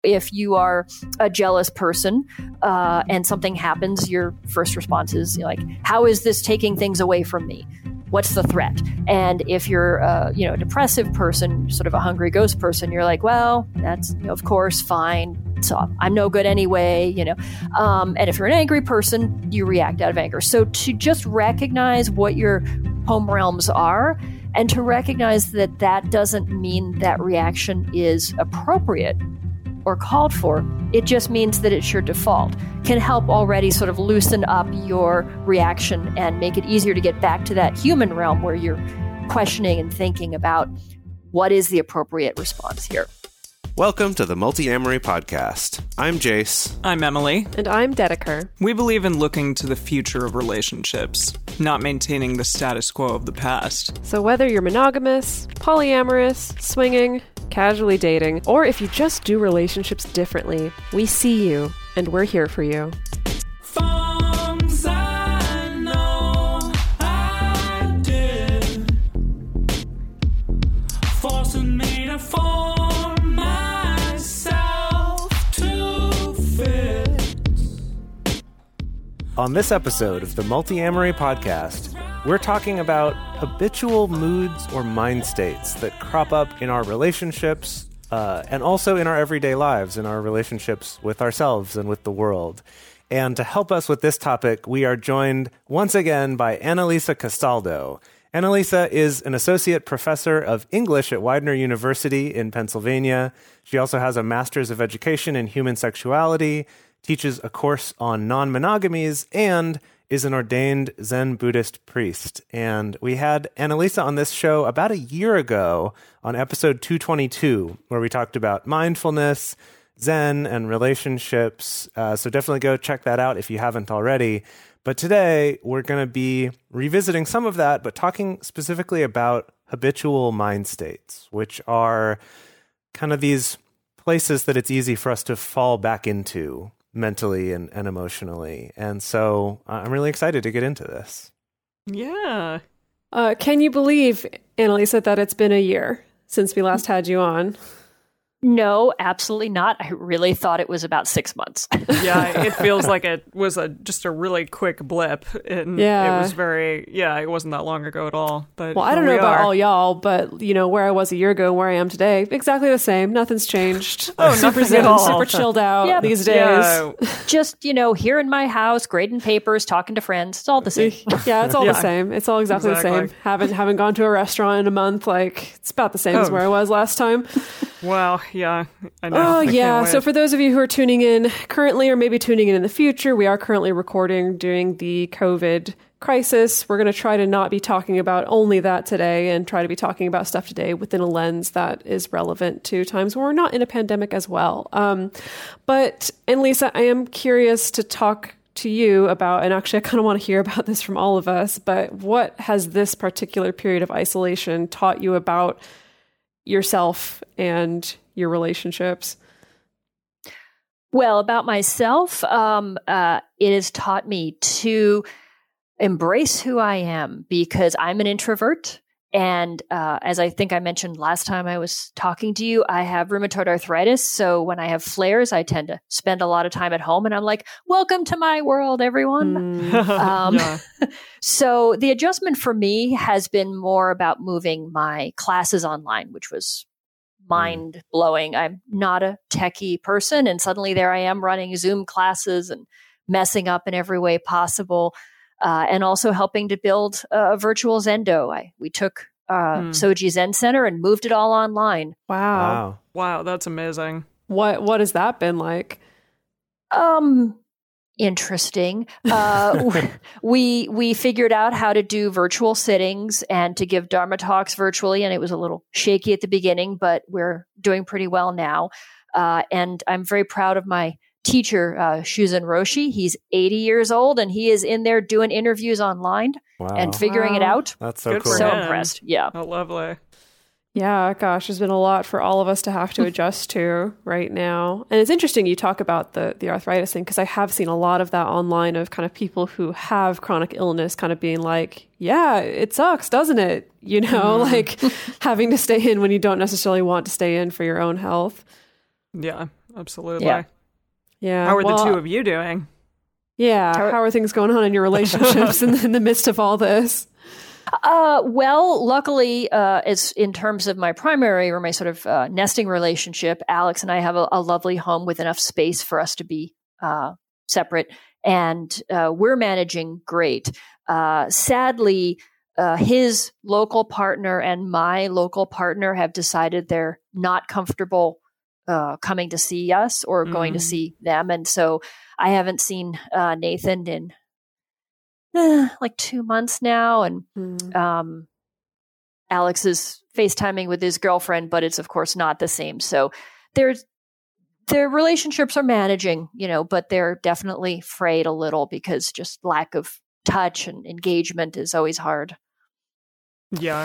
If you are a jealous person and something happens, your first response is like, how is this taking things away from me? What's the threat? And if you're a depressive person, sort of a hungry ghost person, you're like, well, that's, of course, fine. So I'm no good anyway, And if you're an angry person, you react out of anger. So to just recognize what your home realms are and to recognize that that doesn't mean that reaction is appropriate or called for, it just means that it's your default, can help already sort of loosen up your reaction and make it easier to get back to that human realm where you're questioning and thinking about what is the appropriate response here. Welcome to the Multi-Amory Podcast. I'm Jace. I'm Emily. And I'm Dedeker. We believe in looking to the future of relationships, not maintaining the status quo of the past. So whether you're monogamous, polyamorous, swinging, casually dating, or if you just do relationships differently, we see you, and we're here for you. On this episode of the Multi-Amory Podcast, we're talking about habitual moods or mind states that crop up in our relationships and also in our everyday lives, in our relationships with ourselves and with the world. And to help us with this topic, we are joined once again by Annalisa Castaldo. Annalisa is an associate professor of English at Widener University in Pennsylvania. She also has a master's of education in human sexuality, teaches a course on non-monogamies, and is an ordained Zen Buddhist priest. And we had Annalisa on this show about a year ago on episode 222, where we talked about mindfulness, Zen, and relationships. So definitely go check that out if you haven't already. But today, we're going to be revisiting some of that, but talking specifically about habitual mind states, which are kind of these places that it's easy for us to fall back into mentally and emotionally. And so I'm really excited to get into this. Yeah. Can you believe, Annalisa, that it's been a year since we last had you on? No, absolutely not. I really thought it was about 6 months. Yeah, it feels like it was just a really quick blip. And yeah. It was it wasn't that long ago at all. But well, I don't know about all y'all, but where I was a year ago and where I am today, exactly the same. Nothing's changed. Super zen, super chilled out these days. Yeah. Just, here in my house, grading papers, talking to friends. It's all the same. Yeah, it's all the same. It's all exactly the same. Haven't gone to a restaurant in a month. It's about the same as where I was last time. Well, yeah, I know. Oh, yeah. So for those of you who are tuning in currently or maybe tuning in the future, we are currently recording during the COVID crisis. We're going to try to not be talking about only that today and try to be talking about stuff today within a lens that is relevant to times when we're not in a pandemic as well. But Lisa, I am curious to talk to you about, and actually I kind of want to hear about this from all of us, but what has this particular period of isolation taught you about yourself and your relationships? Well, about myself, it has taught me to embrace who I am because I'm an introvert. And as I think I mentioned last time I was talking to you, I have rheumatoid arthritis. So when I have flares, I tend to spend a lot of time at home. And I'm like, welcome to my world, everyone. So the adjustment for me has been more about moving my classes online, which was mind-blowing. I'm not a techie person. And suddenly there I am running Zoom classes and messing up in every way possible. And also helping to build a virtual Zendo. We took Soji Zen Center and moved it all online. Wow, that's amazing. What has that been like? Interesting. We figured out how to do virtual sittings and to give Dharma talks virtually, and it was a little shaky at the beginning, but we're doing pretty well now. And I'm very proud of my teacher, Shuzen Roshi. He's 80 years old and he is in there doing interviews online and figuring it out. That's so Good cool. for So him. impressed. Yeah. Oh, lovely. Yeah, gosh, there's been a lot for all of us to have to adjust to right now. And it's interesting you talk about the arthritis thing, because I have seen a lot of that online of kind of people who have chronic illness kind of being like, yeah, it sucks, doesn't it? You know, like having to stay in when you don't necessarily want to stay in for your own health. Yeah, absolutely. Yeah. How are the two of you doing? Yeah. How are things going on in your relationships in the midst of all this? Well, luckily, as in terms of my primary or my sort of nesting relationship, Alex and I have a lovely home with enough space for us to be separate, and we're managing great. Sadly, his local partner and my local partner have decided they're not comfortable coming to see us or going to see them, and so I haven't seen Nathan in like 2 months now, and Alex is FaceTiming with his girlfriend, but it's of course not the same. So their relationships are managing, but they're definitely frayed a little because just lack of touch and engagement is always hard. Yeah.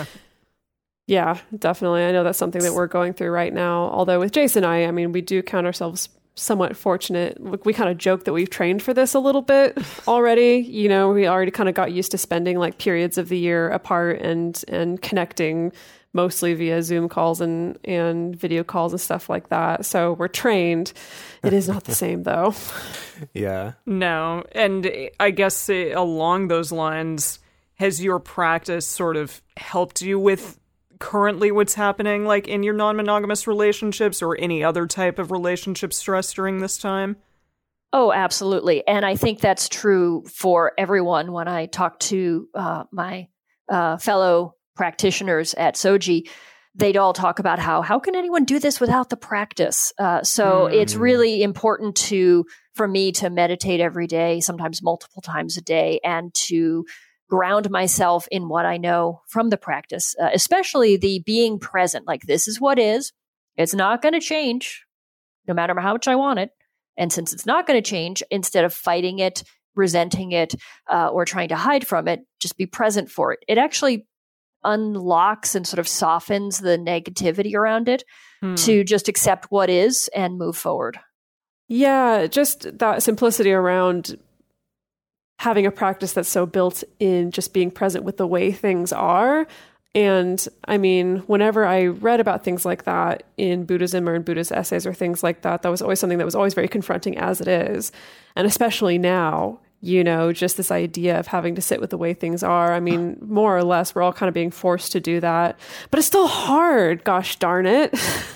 Yeah, definitely. I know that's something that we're going through right now. Although with Jason and I mean, we do count ourselves somewhat fortunate. We kind of joke that we've trained for this a little bit already. We already kind of got used to spending like periods of the year apart and connecting mostly via Zoom calls and video calls and stuff like that. So we're trained. It is not the same though. Yeah. No. And I guess along those lines, has your practice sort of helped you with currently what's happening like in your non-monogamous relationships or any other type of relationship stress during this time? Oh, absolutely. And I think that's true for everyone. When I talk to my fellow practitioners at Soji, they'd all talk about how can anyone do this without the practice? So it's really important for me to meditate every day, sometimes multiple times a day, and to ground myself in what I know from the practice, especially the being present. Like, this is what is. It's not going to change, no matter how much I want it. And since it's not going to change, instead of fighting it, resenting it, or trying to hide from it, just be present for it. It actually unlocks and sort of softens the negativity around it to just accept what is and move forward. Yeah, just that simplicity around having a practice that's so built in just being present with the way things are. And I mean, whenever I read about things like that in Buddhism or in Buddhist essays or things like that, that was always something that was always very confronting as it is. And especially now, just this idea of having to sit with the way things are. I mean, more or less, we're all kind of being forced to do that, but it's still hard. Gosh darn it.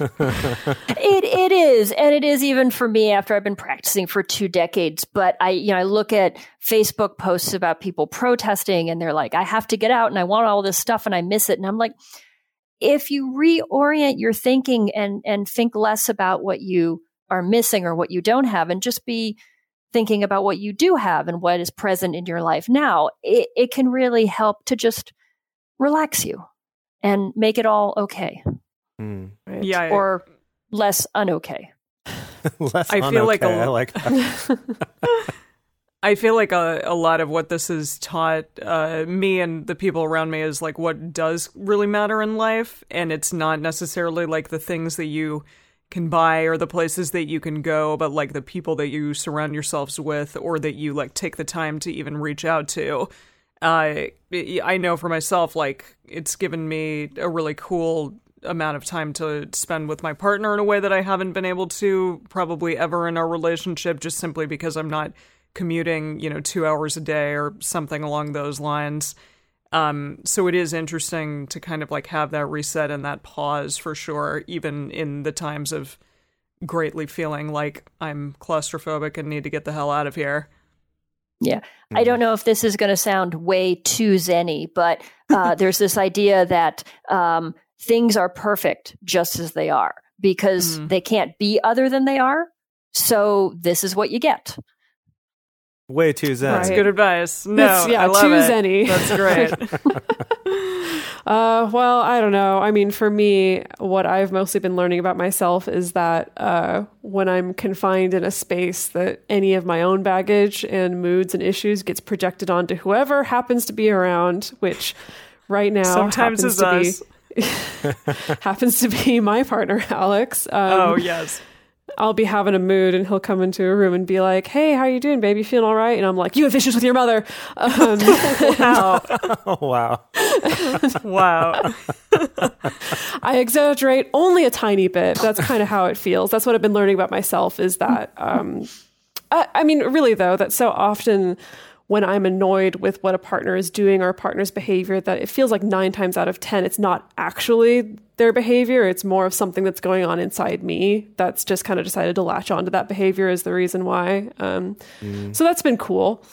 It is. And it is even for me after I've been practicing for 2 decades. But I look at Facebook posts about people protesting and they're like, I have to get out and I want all this stuff and I miss it. And I'm like, if you reorient your thinking and think less about what you are missing or what you don't have and just be thinking about what you do have and what is present in your life now, it can really help to just relax you and make it all okay. Right? Yeah. Or less unokay. I feel like I like that. I feel like a lot of what this has taught me and the people around me is like what does really matter in life. And it's not necessarily like the things that you can buy or the places that you can go, but like the people that you surround yourselves with or that you like take the time to even reach out to. I know for myself, like it's given me a really cool amount of time to spend with my partner in a way that I haven't been able to probably ever in our relationship, just simply because I'm not commuting, 2 hours a day or something along those lines. So it is interesting to kind of like have that reset and that pause for sure, even in the times of greatly feeling like I'm claustrophobic and need to get the hell out of here. Yeah. I don't know if this is going to sound way too zen-y, but there's this idea that things are perfect just as they are because they can't be other than they are. So this is what you get. Way too zen. That's good advice. No, I love too it. zen-y. That's great. Well, I don't know. I mean, for me, what I've mostly been learning about myself is that when I'm confined in a space, that any of my own baggage and moods and issues gets projected onto whoever happens to be around, which right now sometimes is us. Happens to be my partner, Alex. Oh, yes. I'll be having a mood and he'll come into a room and be like, hey, how you feeling all right? And I'm like, you have issues with your mother. Wow. Oh, wow. Wow. I exaggerate only a tiny bit. That's kind of how it feels. That's what I've been learning about myself is that, I mean, really though, that so often when I'm annoyed with what a partner is doing or a partner's behavior, that it feels like 9 times out of 10, it's not actually their behavior. It's more of something that's going on inside me that's just kind of decided to latch onto that behavior is the reason why. So that's been cool.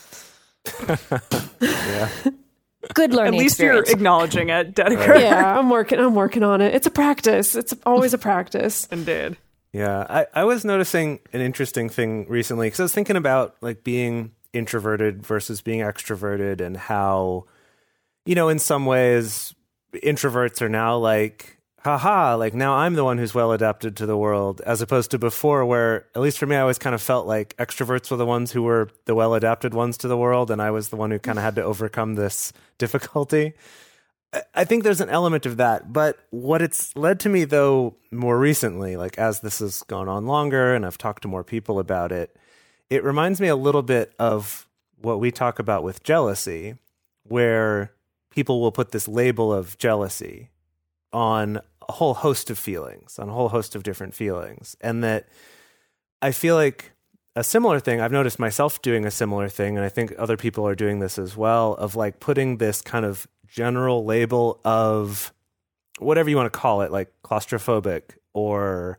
Yeah. Good learning At least experience. you're acknowledging it, Dedeker. Yeah, I'm working on it. It's a practice. It's always a practice. Indeed. Yeah. I was noticing an interesting thing recently because I was thinking about like being introverted versus being extroverted and how, you know, in some ways introverts are now like, haha, like now I'm the one who's well adapted to the world, as opposed to before where, at least for me, I always kind of felt like extroverts were the ones who were the well adapted ones to the world, and I was the one who kind of had to overcome this difficulty. I think there's an element of that, but what it's led to me though more recently, like as this has gone on longer and I've talked to more people about it, it reminds me a little bit of what we talk about with jealousy, where people will put this label of jealousy on a whole host of feelings, on a whole host of different feelings. And that I feel like a similar thing, I've noticed myself doing a similar thing, and I think other people are doing this as well, of like putting this kind of general label of whatever you want to call it, like claustrophobic or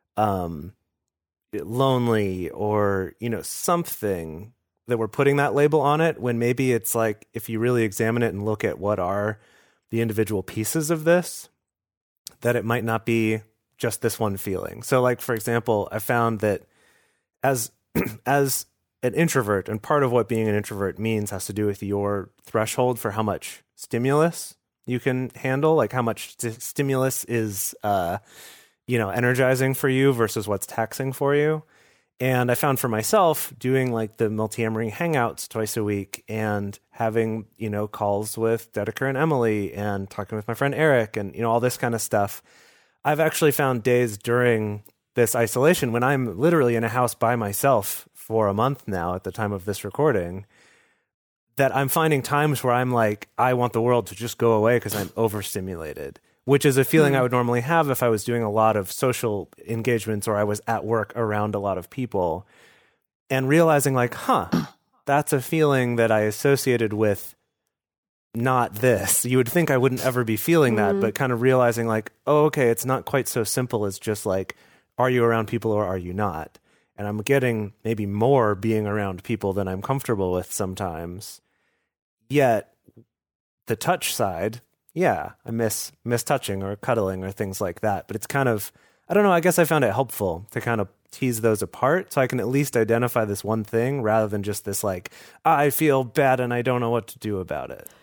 lonely or, you know, something that we're putting that label on it, when maybe it's like, if you really examine it and look at what are the individual pieces of this, that it might not be just this one feeling. So like, for example, I found that as an introvert, and part of what being an introvert means has to do with your threshold for how much stimulus you can handle, like how much stimulus is energizing for you versus what's taxing for you. And I found for myself doing like the Multiamory hangouts twice a week and having, you know, calls with Dedeker and Emily and talking with my friend Eric and, you know, all this kind of stuff. I've actually found days during this isolation when I'm literally in a house by myself for a month now at the time of this recording, that I'm finding times where I'm like, I want the world to just go away because I'm overstimulated, which is a feeling I would normally have if I was doing a lot of social engagements or I was at work around a lot of people, and realizing like, that's a feeling that I associated with not this. You would think I wouldn't ever be feeling that, but kind of realizing like, oh, okay, it's not quite so simple as just like, are you around people or are you not? And I'm getting maybe more being around people than I'm comfortable with sometimes. Yet the touch side, yeah, I miss touching or cuddling or things like that. But it's kind of, I don't know, I guess I found it helpful to kind of tease those apart so I can at least identify this one thing rather than just this like, I feel bad and I don't know what to do about it.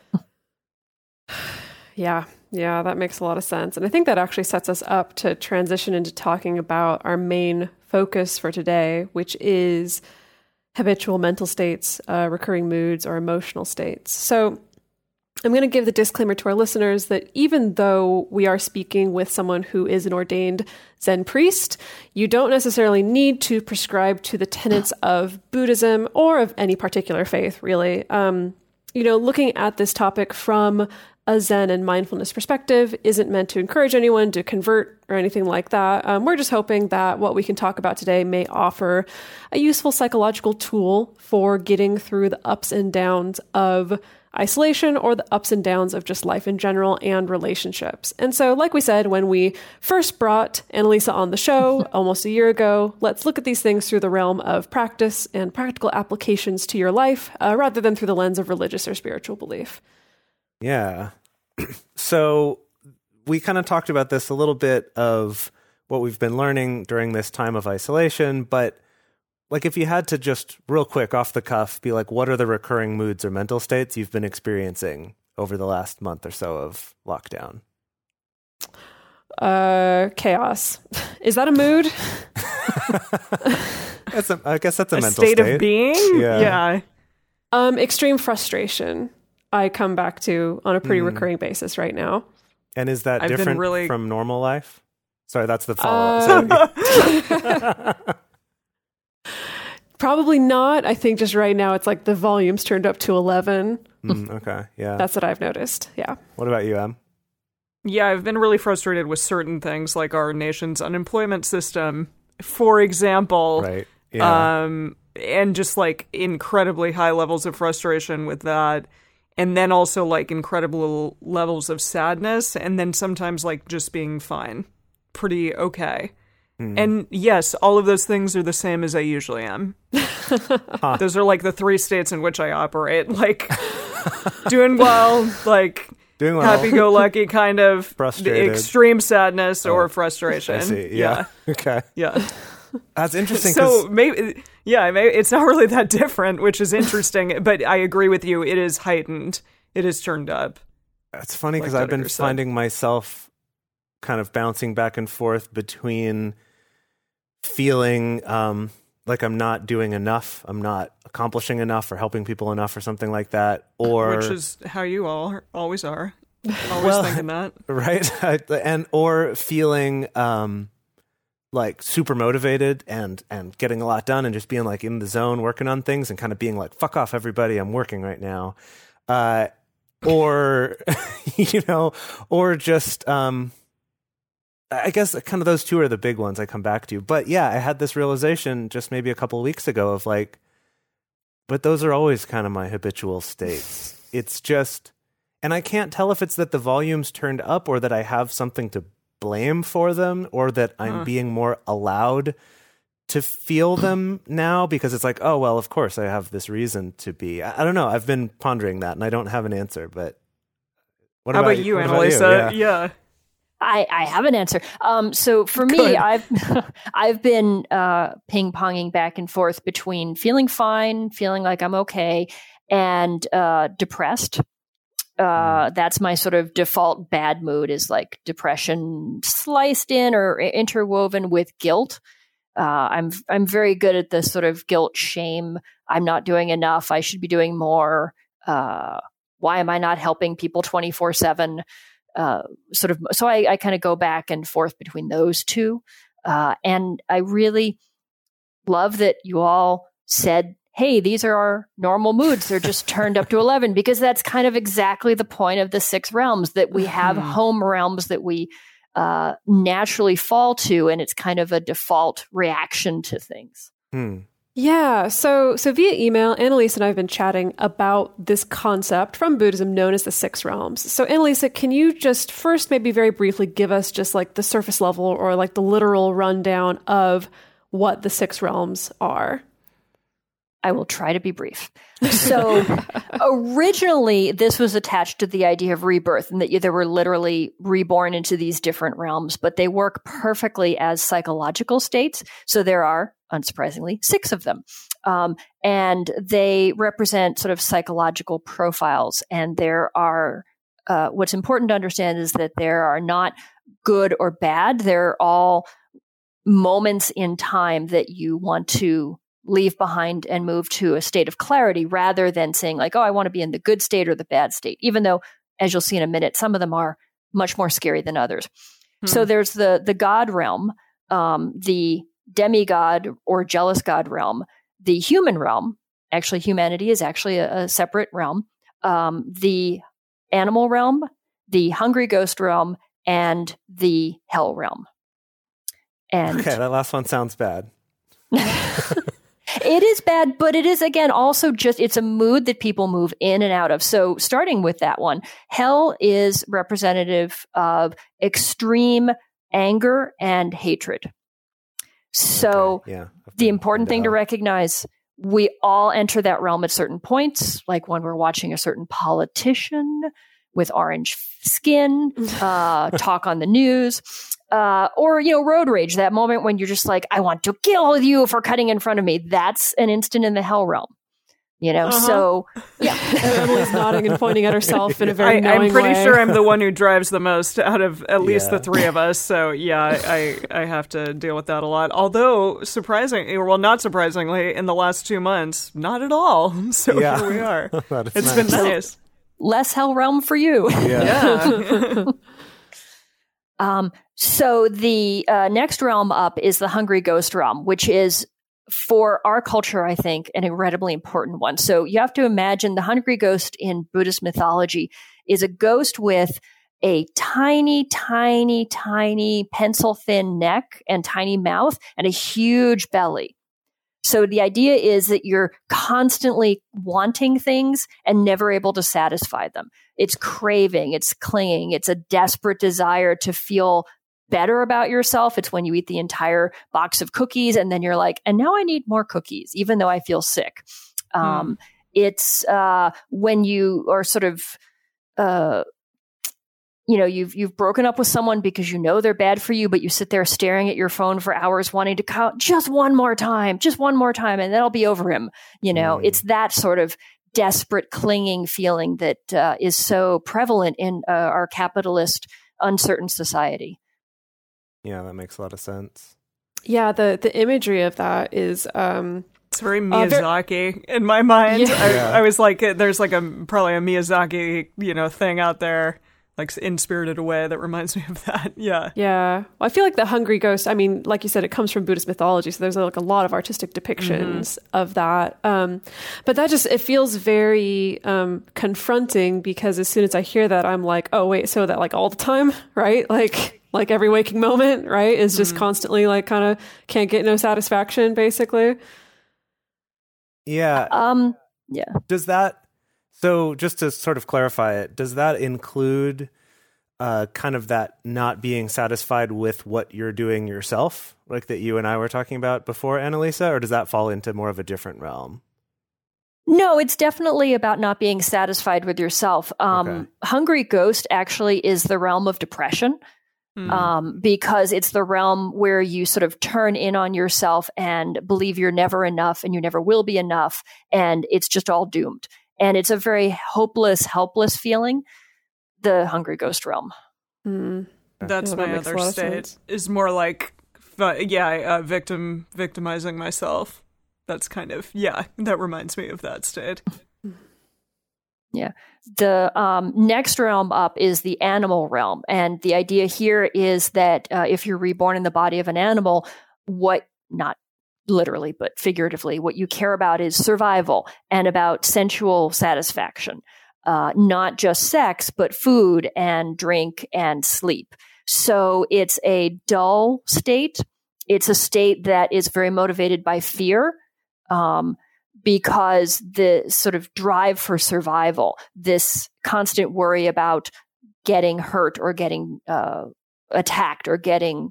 Yeah, that makes a lot of sense. And I think that actually sets us up to transition into talking about our main focus for today, which is habitual mental states, recurring moods, or emotional states. So I'm going to give the disclaimer to our listeners that even though we are speaking with someone who is an ordained Zen priest, you don't necessarily need to prescribe to the tenets of Buddhism or of any particular faith, really. Looking at this topic from a Zen and mindfulness perspective isn't meant to encourage anyone to convert or anything like that. We're just hoping that what we can talk about today may offer a useful psychological tool for getting through the ups and downs of isolation or the ups and downs of just life in general and relationships. And so, like we said, when we first brought Annalisa on the show almost a year ago, let's look at these things through the realm of practice and practical applications to your life rather than through the lens of religious or spiritual belief. Yeah. So we kind of talked about this a little bit of what we've been learning during this time of isolation, but like if you had to just real quick off the cuff be like, what are the recurring moods or mental states you've been experiencing over the last month or so of lockdown? Chaos. Is that a mood? I guess that's a mental state of being. Yeah. Extreme frustration. I come back to on a pretty recurring basis right now. And is that different from normal life? Sorry, that's the follow-up. Probably not. I think just right now it's like the volume's turned up to 11. Okay, yeah. That's what I've noticed. Yeah. What about you, Em? Yeah, I've been really frustrated with certain things, like our nation's unemployment system, for example. Right. Yeah. And just like incredibly high levels of frustration with that. And then also like incredible levels of sadness. And then sometimes like just being fine. Pretty okay. And yes, all of those things are the same as I usually am. Those are like the 3 states in which I operate. Like doing well, like happy-go-lucky kind of frustrated, extreme sadness or frustration. I see. Yeah. Okay. Yeah. That's interesting. So maybe it's not really that different, which is interesting. But I agree with you. It is heightened. It is turned up. It's funny because I've been finding myself kind of bouncing back and forth between feeling like I'm not doing enough, I'm not accomplishing enough or helping people enough or something like that, or which is how you all always are. Always thinking that. Right. Or feeling like super motivated and getting a lot done and just being like in the zone working on things and kind of being like, fuck off everybody, I'm working right now. Or or just I guess kind of those two are the big ones I come back to. But yeah, I had this realization just maybe a couple of weeks ago of like, but those are always kind of my habitual states. It's just, and I can't tell if it's that the volume's turned up or that I have something to blame for them or that I'm being more allowed to feel them now because it's like, oh, well, of course I have this reason to be. I don't know. I've been pondering that and I don't have an answer, but how about you, Annalisa? Yeah. I have an answer. So for me, I've been ping-ponging back and forth between feeling fine, feeling like I'm okay, and depressed. That's my sort of default bad mood is like depression sliced in or interwoven with guilt. I'm very good at this sort of guilt, shame. I'm not doing enough. I should be doing more. Why am I not helping people 24/7? Sort of, so I kind of go back and forth between those two. And I really love that you all said, hey, these are our normal moods. They're just turned up to 11 because that's kind of exactly the point of the 6 realms, that we have home realms that we naturally fall to. And it's kind of a default reaction to things. Yeah, so via email, Annalisa and I have been chatting about this concept from Buddhism known as the 6 realms. So Annalisa, can you just first maybe very briefly give us just like the surface level or like the literal rundown of what the 6 realms are? I will try to be brief. So originally, this was attached to the idea of rebirth and that they were literally reborn into these different realms, but they work perfectly as psychological states. So there are, unsurprisingly, 6 of them. And they represent sort of psychological profiles. And there are, what's important to understand is that there are not good or bad. They're all moments in time that you want to leave behind and move to a state of clarity rather than saying like, oh, I want to be in the good state or the bad state, even though, as you'll see in a minute, some of them are much more scary than others. So there's the God realm, the demigod or jealous God realm, the human realm. Actually, humanity is actually a separate realm. The animal realm, the hungry ghost realm, and the hell realm. And okay, that last one sounds bad. It is bad, but it is, again, also just, it's a mood that people move in and out of. So starting with that one, hell is representative of extreme anger and hatred. So the important thing to recognize, we all enter that realm at certain points, like when we're watching a certain politician with orange skin, talk on the news, or, road rage, that moment when you're just like, I want to kill you for cutting in front of me. That's an instant in the hell realm, So, yeah. Emily's nodding and pointing at herself in a very knowing I'm pretty way. sure I'm the one who drives the most out of at least the 3 of us. So, I have to deal with that a lot. Although, not surprisingly, in the last 2 months, not at all. So here we are. It's been nice. Less hell realm for you. Yeah. So the next realm up is the hungry ghost realm, which is for our culture, I think, an incredibly important one. So you have to imagine the hungry ghost in Buddhist mythology is a ghost with a tiny, tiny, tiny pencil-thin neck and tiny mouth and a huge belly. So the idea is that you're constantly wanting things and never able to satisfy them. It's craving, it's clinging, it's a desperate desire to feel better about yourself. It's when you eat the entire box of cookies and then you're like, and now I need more cookies, even though I feel sick. It's when you are sort of, you've broken up with someone because you know they're bad for you, but you sit there staring at your phone for hours wanting to call just one more time, and then I'll be over him. It's that sort of desperate clinging feeling that is so prevalent in our capitalist, uncertain society. Yeah, that makes a lot of sense. Yeah, the imagery of that is it's very Miyazaki in my mind. Yeah. I was like, there's like probably a Miyazaki thing out there, like in Spirited Away, that reminds me of that. Yeah. Yeah. Well, I feel like the hungry ghost, I mean, like you said, it comes from Buddhist mythology. So there's like a lot of artistic depictions of that. But that it feels very confronting, because as soon as I hear that, I'm like, oh, wait, so that like all the time, right? Like every waking moment, right? Is just constantly like kind of can't get no satisfaction, basically. Yeah. Yeah. Does that, so just to sort of clarify it, does that include kind of that not being satisfied with what you're doing yourself, like that you and I were talking about before, Annalisa, or does that fall into more of a different realm? No, it's definitely about not being satisfied with yourself. Okay. Hungry ghost actually is the realm of depression. Because it's the realm where you sort of turn in on yourself and believe you're never enough and you never will be enough, and it's just all doomed. And it's a very hopeless, helpless feeling, the hungry ghost realm. That's my other state, is more like, victimizing myself. That's kind of, that reminds me of that state. Yeah. The next realm up is the animal realm. And the idea here is that if you're reborn in the body of an animal, not literally, but figuratively, what you care about is survival and about sensual satisfaction. Not just sex, but food and drink and sleep. So it's a dull state. It's a state that is very motivated by fear. Because the sort of drive for survival, this constant worry about getting hurt or getting attacked or getting,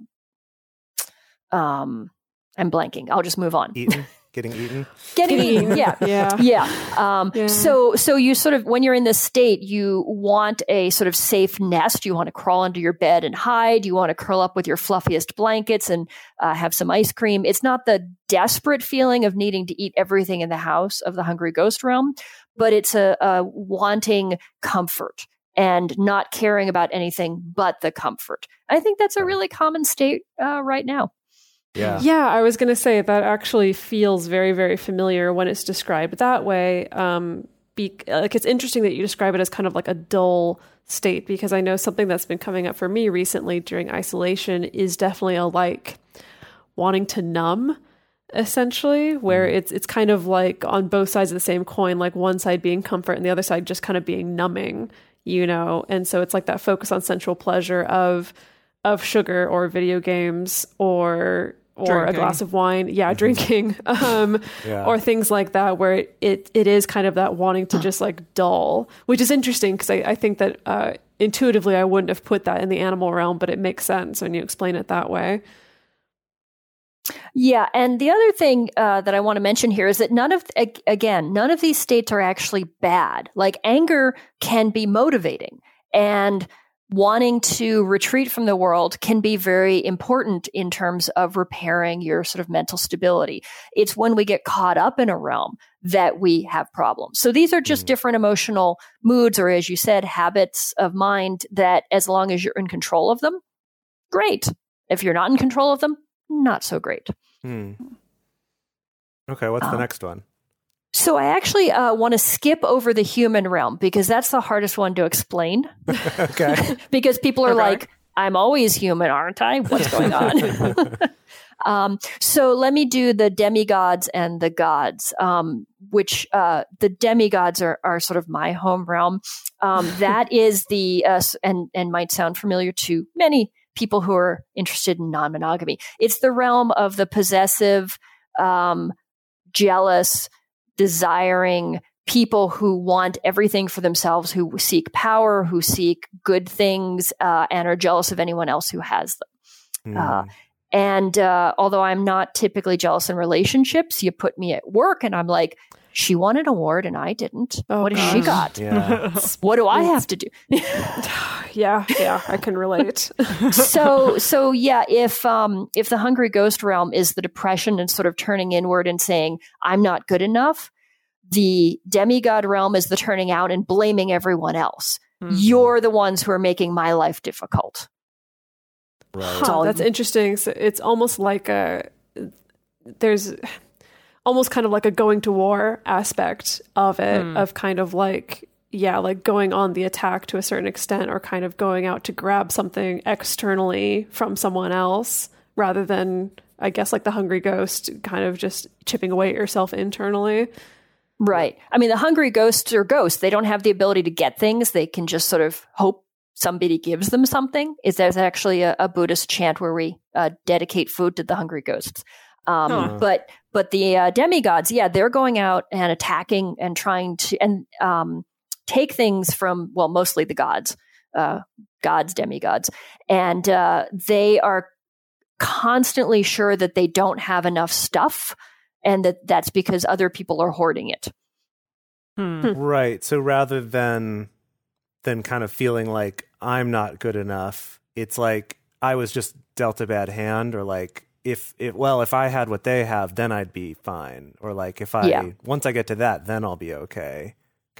I'm blanking. I'll just move on. Getting eaten? Getting eaten, yeah. So you sort of, when you're in this state, you want a sort of safe nest. You want to crawl under your bed and hide. You want to curl up with your fluffiest blankets and have some ice cream. It's not the desperate feeling of needing to eat everything in the house of the hungry ghost realm, but it's a wanting comfort and not caring about anything but the comfort. I think that's a really common state right now. Yeah, I was going to say that actually feels very, very familiar when it's described that way. It's interesting that you describe it as kind of like a dull state, because I know something that's been coming up for me recently during isolation is definitely a like wanting to numb, essentially, where it's kind of like on both sides of the same coin, like one side being comfort and the other side just kind of being numbing, and so it's like that focus on sensual pleasure of sugar or video games or drinking. A glass of wine, drinking, or things like that, where it is kind of that wanting to just like dull, which is interesting because I think that intuitively I wouldn't have put that in the animal realm, but it makes sense when you explain it that way. Yeah, and the other thing that I want to mention here is that none of these states are actually bad. Like anger can be motivating, and wanting to retreat from the world can be very important in terms of repairing your sort of mental stability. It's when we get caught up in a realm that we have problems. So these are just different emotional moods, or as you said, habits of mind that as long as you're in control of them, great. If you're not in control of them, not so great. Okay, what's the next one? So I actually want to skip over the human realm because that's the hardest one to explain. Okay. Because people are like, I'm always human, aren't I? What's going on? So let me do the demigods and the gods, which the demigods are sort of my home realm. That is the and might sound familiar to many people who are interested in non-monogamy. It's the realm of the possessive, jealous, desiring people who want everything for themselves, who seek power, who seek good things, and are jealous of anyone else who has them. And although I'm not typically jealous in relationships, you put me at work and I'm like, she won an award and I didn't. What has she got? Yeah. What do I have to do? Yeah, I can relate. So yeah, if the hungry ghost realm is the depression and sort of turning inward and saying, I'm not good enough, the demigod realm is the turning out and blaming everyone else. Mm-hmm. You're the ones who are making my life difficult. Right. That's interesting. So it's almost like there's almost kind of like a going to war aspect of it, of kind of like, like going on the attack to a certain extent, or kind of going out to grab something externally from someone else, rather than, I guess, like the hungry ghost, kind of just chipping away at yourself internally. Right. I mean, the hungry ghosts are ghosts. They don't have the ability to get things. They can just sort of hope somebody gives them something. There's actually a Buddhist chant where we dedicate food to the hungry ghosts. But the demigods, they're going out and attacking and trying to take things from, well, mostly the gods, demigods. And they are constantly sure that they don't have enough stuff, and that's because other people are hoarding it. Right. So rather than kind of feeling like I'm not good enough, it's like I was just dealt a bad hand, or like if I had what they have, then I'd be fine, or like once I get to that, then I'll be okay.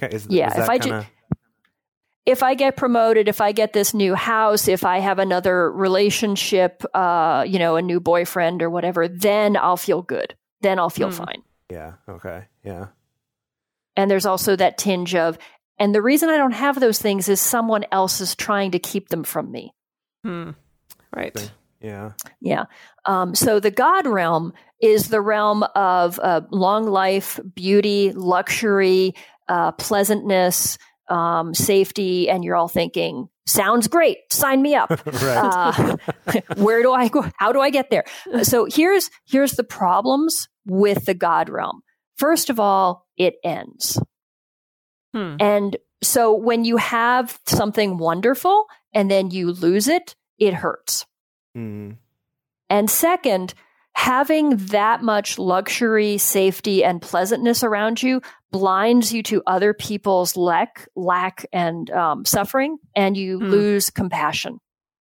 If I get promoted, if I get this new house, if I have another relationship, a new boyfriend or whatever, then I'll feel good. Then I'll feel fine. Yeah. Okay. Yeah. And there's also that tinge of, and the reason I don't have those things is someone else is trying to keep them from me. Right. Yeah. Yeah. So the God realm is the realm of long life, beauty, luxury, pleasantness, safety, and you're all thinking, sounds great, sign me up. Right. Where do I go? How do I get there? So here's the problems with the God realm. First of all, it ends. And so when you have something wonderful and then you lose it, it hurts. And second, having that much luxury, safety, and pleasantness around you blinds you to other people's lack and suffering, and you lose compassion.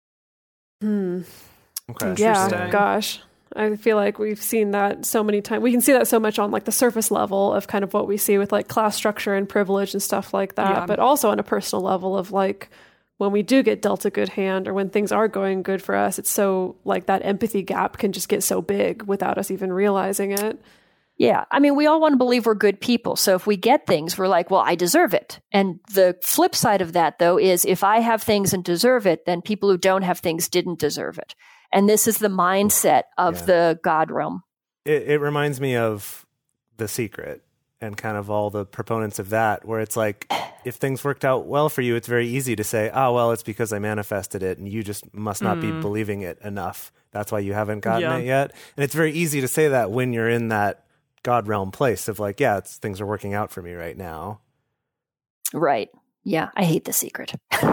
Okay. Yeah, gosh. I feel like we've seen that so many times. We can see that so much on like the surface level of kind of what we see with like class structure and privilege and stuff like that, but also on a personal level of like when we do get dealt a good hand or when things are going good for us, it's so like that empathy gap can just get so big without us even realizing it. Yeah. I mean, we all want to believe we're good people. So if we get things, we're like, well, I deserve it. And the flip side of that, though, is if I have things and deserve it, then people who don't have things didn't deserve it. And this is the mindset of the God realm. It reminds me of The Secret and kind of all the proponents of that, where it's like, if things worked out well for you, it's very easy to say, well, it's because I manifested it and you just must not be believing it enough. That's why you haven't gotten it yet. And it's very easy to say that when you're in that God realm place of like, things are working out for me right now. Right. Yeah. I hate The Secret.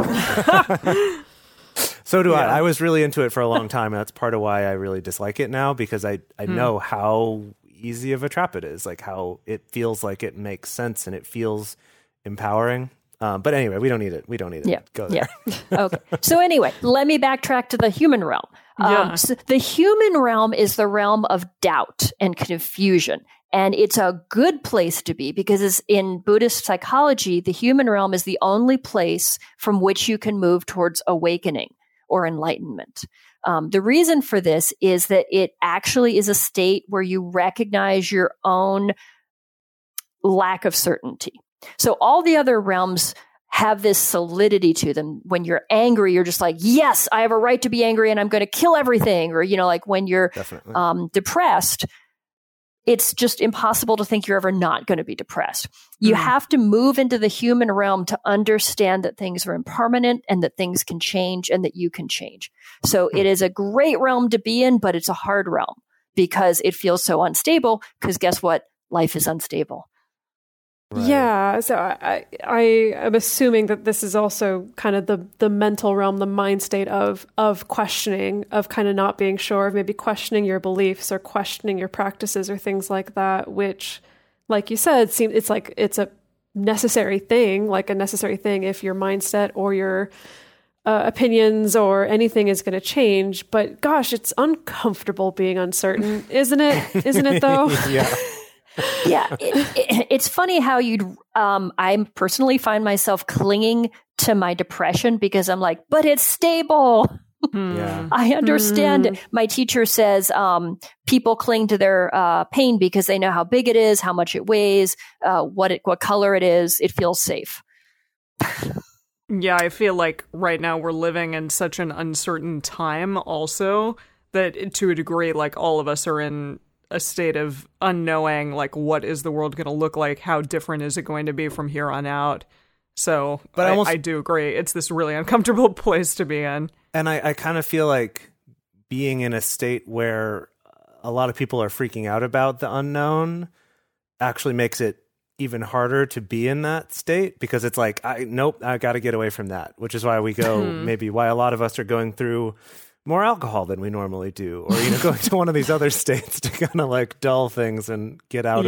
So do I. I was really into it for a long time. And that's part of why I really dislike it now, because I know how easy of a trap it is, like how it feels like it makes sense and it feels empowering. But anyway, we don't need it. Go there. Yeah. Okay. So anyway, let me backtrack to the human realm. So the human realm is the realm of doubt and confusion. And it's a good place to be because in Buddhist psychology, the human realm is the only place from which you can move towards awakening or enlightenment. The reason for this is that it actually is a state where you recognize your own lack of certainty. So all the other realms have this solidity to them. When you're angry, you're just like, yes, I have a right to be angry and I'm going to kill everything. Or, like when you're depressed, it's just impossible to think you're ever not going to be depressed. You have to move into the human realm to understand that things are impermanent and that things can change and that you can change. So it is a great realm to be in, but it's a hard realm because it feels so unstable, because guess what? Life is unstable. Right. Yeah, so I am assuming that this is also kind of the mental realm, the mind state of questioning, of kind of not being sure, of maybe questioning your beliefs or questioning your practices or things like that, which, like you said, it's like it's a necessary thing, if your mindset or your opinions or anything is going to change. But gosh, it's uncomfortable being uncertain, isn't it? Isn't it though? Yeah. Yeah, it's funny how I personally find myself clinging to my depression because I'm like, but it's stable. Yeah. I understand it. My teacher says people cling to their pain because they know how big it is, how much it weighs, what color it is. It feels safe. Yeah, I feel like right now we're living in such an uncertain time also that to a degree, like all of us are in a state of unknowing, like what is the world going to look like? How different is it going to be from here on out? So but I do agree. It's this really uncomfortable place to be in. And I kind of feel like being in a state where a lot of people are freaking out about the unknown actually makes it even harder to be in that state, because it's like, I got to get away from that, which is why we go, maybe why a lot of us are going through more alcohol than we normally do, or going to one of these other states to kind of like dull things and get out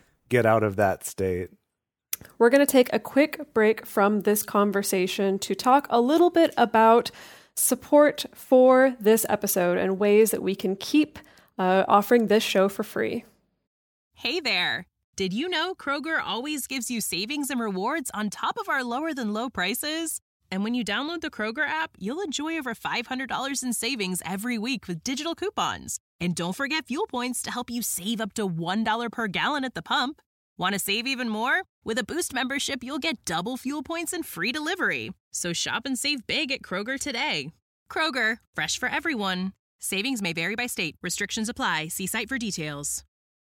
of that state. We're going to take a quick break from this conversation to talk a little bit about support for this episode and ways that we can keep offering this show for free. Hey there. Did you know Kroger always gives you savings and rewards on top of our lower than low prices? And when you download the Kroger app, you'll enjoy over $500 in savings every week with digital coupons. And don't forget fuel points to help you save up to $1 per gallon at the pump. Want to save even more? With a Boost membership, you'll get double fuel points and free delivery. So shop and save big at Kroger today. Kroger, fresh for everyone. Savings may vary by state. Restrictions apply. See site for details.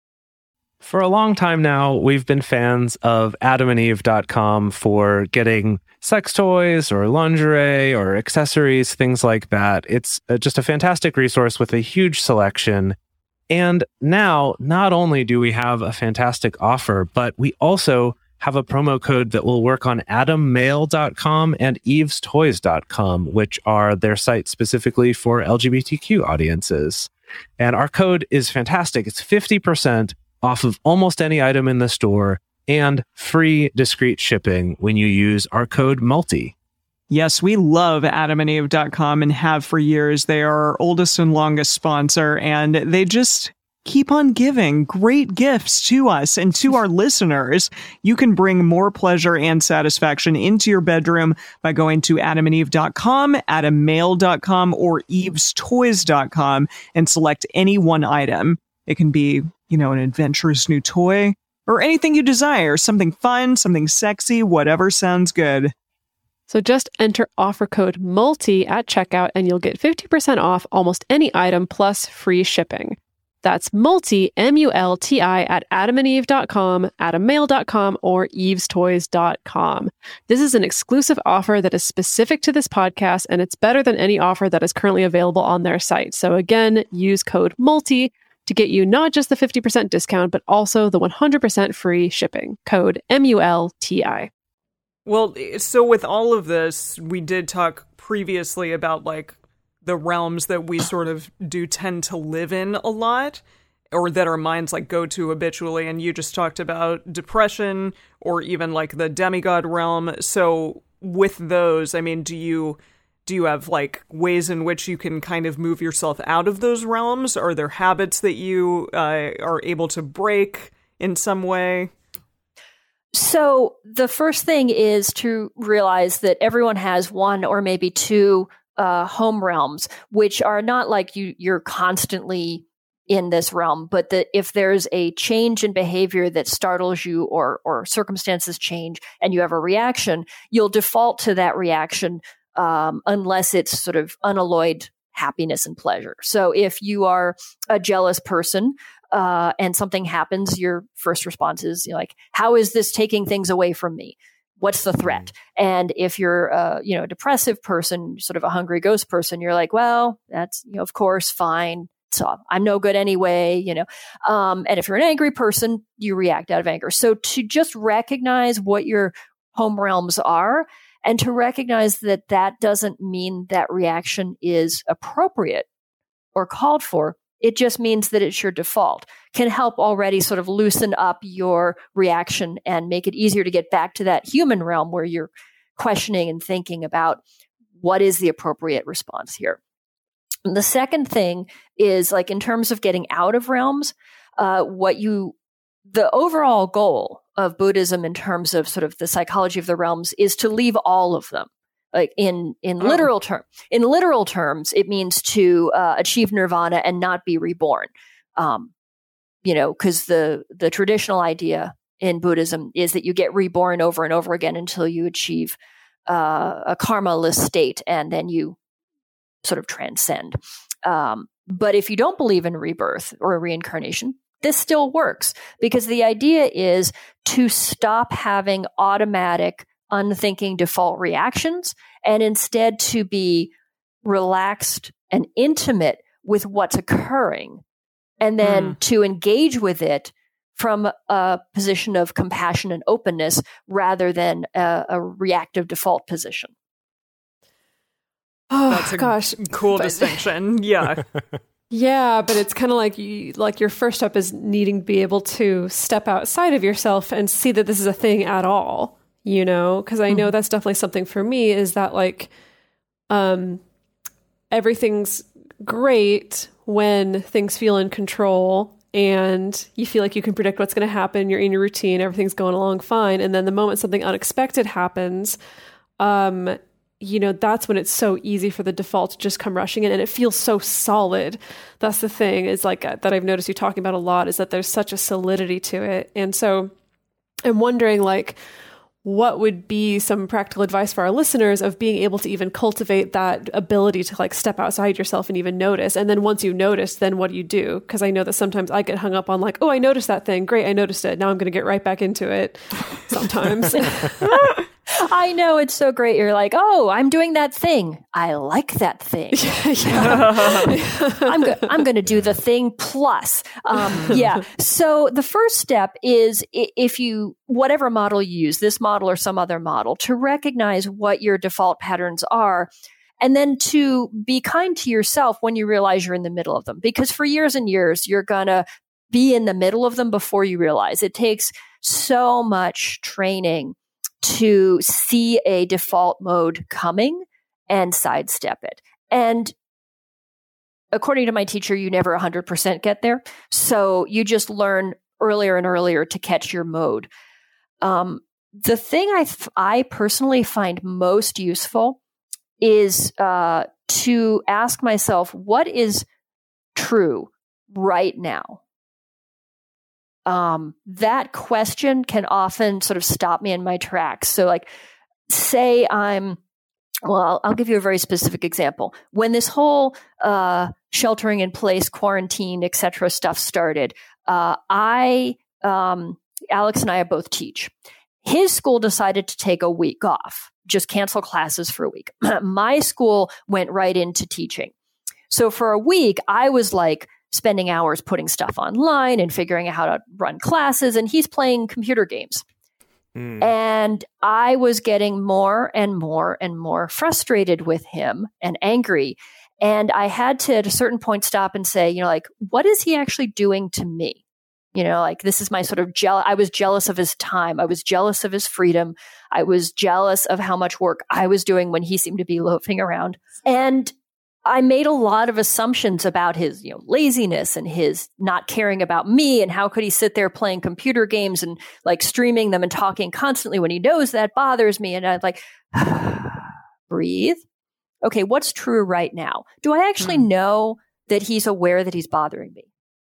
For a long time now, we've been fans of adamandeve.com for getting sex toys or lingerie or accessories, things like that. It's just a fantastic resource with a huge selection. And now, not only do we have a fantastic offer, but we also have a promo code that will work on adammail.com and evestoys.com, which are their sites specifically for LGBTQ audiences. And our code is fantastic. It's 50% off of almost any item in the store and free discreet shipping when you use our code MULTI. Yes, we love adamandeve.com and have for years. They are our oldest and longest sponsor, and they just keep on giving great gifts to us and to our listeners. You can bring more pleasure and satisfaction into your bedroom by going to adamandeve.com, adammail.com, or evestoys.com and select any one item. It can be, an adventurous new toy or anything you desire, something fun, something sexy, whatever sounds good. So just enter offer code MULTI at checkout and you'll get 50% off almost any item plus free shipping. That's MULTI, M-U-L-T-I, at adamandeve.com, adammail.com, or evestoys.com. This is an exclusive offer that is specific to this podcast, and it's better than any offer that is currently available on their site. So again, use code MULTI to get you not just the 50% discount, but also the 100% free shipping. Code MULTI. Well, so with all of this, we did talk previously about like the realms that we sort of do tend to live in a lot, or that our minds like go to habitually. And you just talked about depression or even like the demigod realm. So with those, I mean, do you have like ways in which you can kind of move yourself out of those realms? Are there habits that you are able to break in some way? So the first thing is to realize that everyone has one or maybe two home realms, which are not like you're constantly in this realm, but that if there's a change in behavior that startles you or circumstances change and you have a reaction, you'll default to that reaction unless it's sort of unalloyed happiness and pleasure. So if you are a jealous person and something happens, your first response is like, how is this taking things away from me? What's the threat? And if you're a depressive person, sort of a hungry ghost person, you're like, well, that's, of course, fine. So I'm no good anyway, and if you're an angry person, you react out of anger. So to just recognize what your home realms are and to recognize that that doesn't mean that reaction is appropriate or called for. It just means that it's your default, can help already sort of loosen up your reaction and make it easier to get back to that human realm where you're questioning and thinking about what is the appropriate response here. And the second thing is, like, in terms of getting out of realms, the overall goal of Buddhism in terms of sort of the psychology of the realms is to leave all of them. Like in literal terms, it means to achieve nirvana and not be reborn. Because the traditional idea in Buddhism is that you get reborn over and over again until you achieve a karma-less state, and then you sort of transcend. But if you don't believe in rebirth or reincarnation, this still works, because the idea is to stop having automatic, unthinking default reactions and instead to be relaxed and intimate with what's occurring, and then to engage with it from a position of compassion and openness rather than a reactive default position. Oh, that's a cool distinction. Yeah. Yeah, but it's kind of like your first step is needing to be able to step outside of yourself and see that this is a thing at all, because I know that's definitely something for me, is that like everything's great when things feel in control and you feel like you can predict what's going to happen, you're in your routine, everything's going along fine, and then the moment something unexpected happens, that's when it's so easy for the default to just come rushing in, and it feels so solid. That's the thing, is like that I've noticed you talking about a lot, is that there's such a solidity to it. And so I'm wondering, like, what would be some practical advice for our listeners of being able to even cultivate that ability to like step outside yourself and even notice? And then once you notice, then what do you do? Because I know that sometimes I get hung up on like, oh, I noticed that thing. Great, I noticed it. Now I'm going to get right back into it sometimes. I know, it's so great. You're like, oh, I'm doing that thing. I like that thing. I'm going to do the thing plus. So the first step is, if you, whatever model you use, this model or some other model, to recognize what your default patterns are, and then to be kind to yourself when you realize you're in the middle of them. Because for years and years, you're going to be in the middle of them before you realize. It takes so much training to see a default mode coming and sidestep it. And according to my teacher, you never 100% get there. So you just learn earlier and earlier to catch your mode. The thing I personally find most useful is to ask myself, what is true right now? That question can often sort of stop me in my tracks. So like, say I'll give you a very specific example. When this whole sheltering in place, quarantine, etc. stuff started, Alex and I both teach. His school decided to take a week off, just cancel classes for a week. My school went right into teaching. So for a week, I was like spending hours putting stuff online and figuring out how to run classes, and he's playing computer games. And I was getting more and more and more frustrated with him and angry. And I had to, at a certain point, stop and say, like, what is he actually doing to me? Like, this is my sort of I was jealous of his time. I was jealous of his freedom. I was jealous of how much work I was doing when he seemed to be loafing around. And I made a lot of assumptions about his, laziness and his not caring about me, and how could he sit there playing computer games and like streaming them and talking constantly when he knows that bothers me. And I'd like, breathe. Okay, what's true right now? Do I actually know that he's aware that he's bothering me?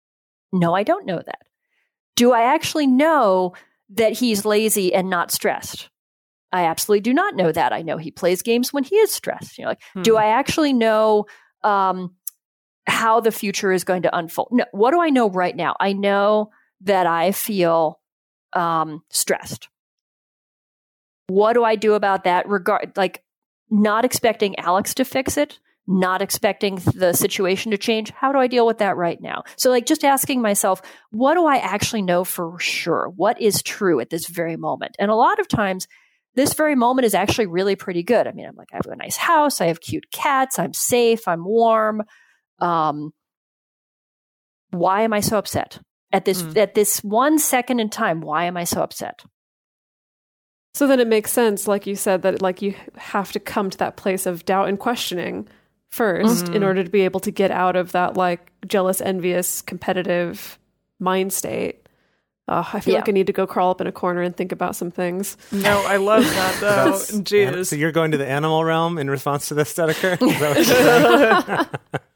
No, I don't know that. Do I actually know that he's lazy and not stressed? I absolutely do not know that. I know he plays games when he is stressed. Do I actually know how the future is going to unfold? No. What do I know right now? I know that I feel stressed. What do I do about that? Not expecting Alex to fix it, not expecting the situation to change. How do I deal with that right now? So just asking myself, what do I actually know for sure? What is true at this very moment? And a lot of times, this very moment is actually really pretty good. I mean, I have a nice house. I have cute cats. I'm safe. I'm warm. Why am I so upset at this 1 second in time? Why am I so upset? So then it makes sense, like you said, that you have to come to that place of doubt and questioning first in order to be able to get out of that jealous, envious, competitive mind state. I feel like I need to go crawl up in a corner and think about some things. No, I love that though. Jeez. So you're going to the animal realm in response to this, Dedeker? Is that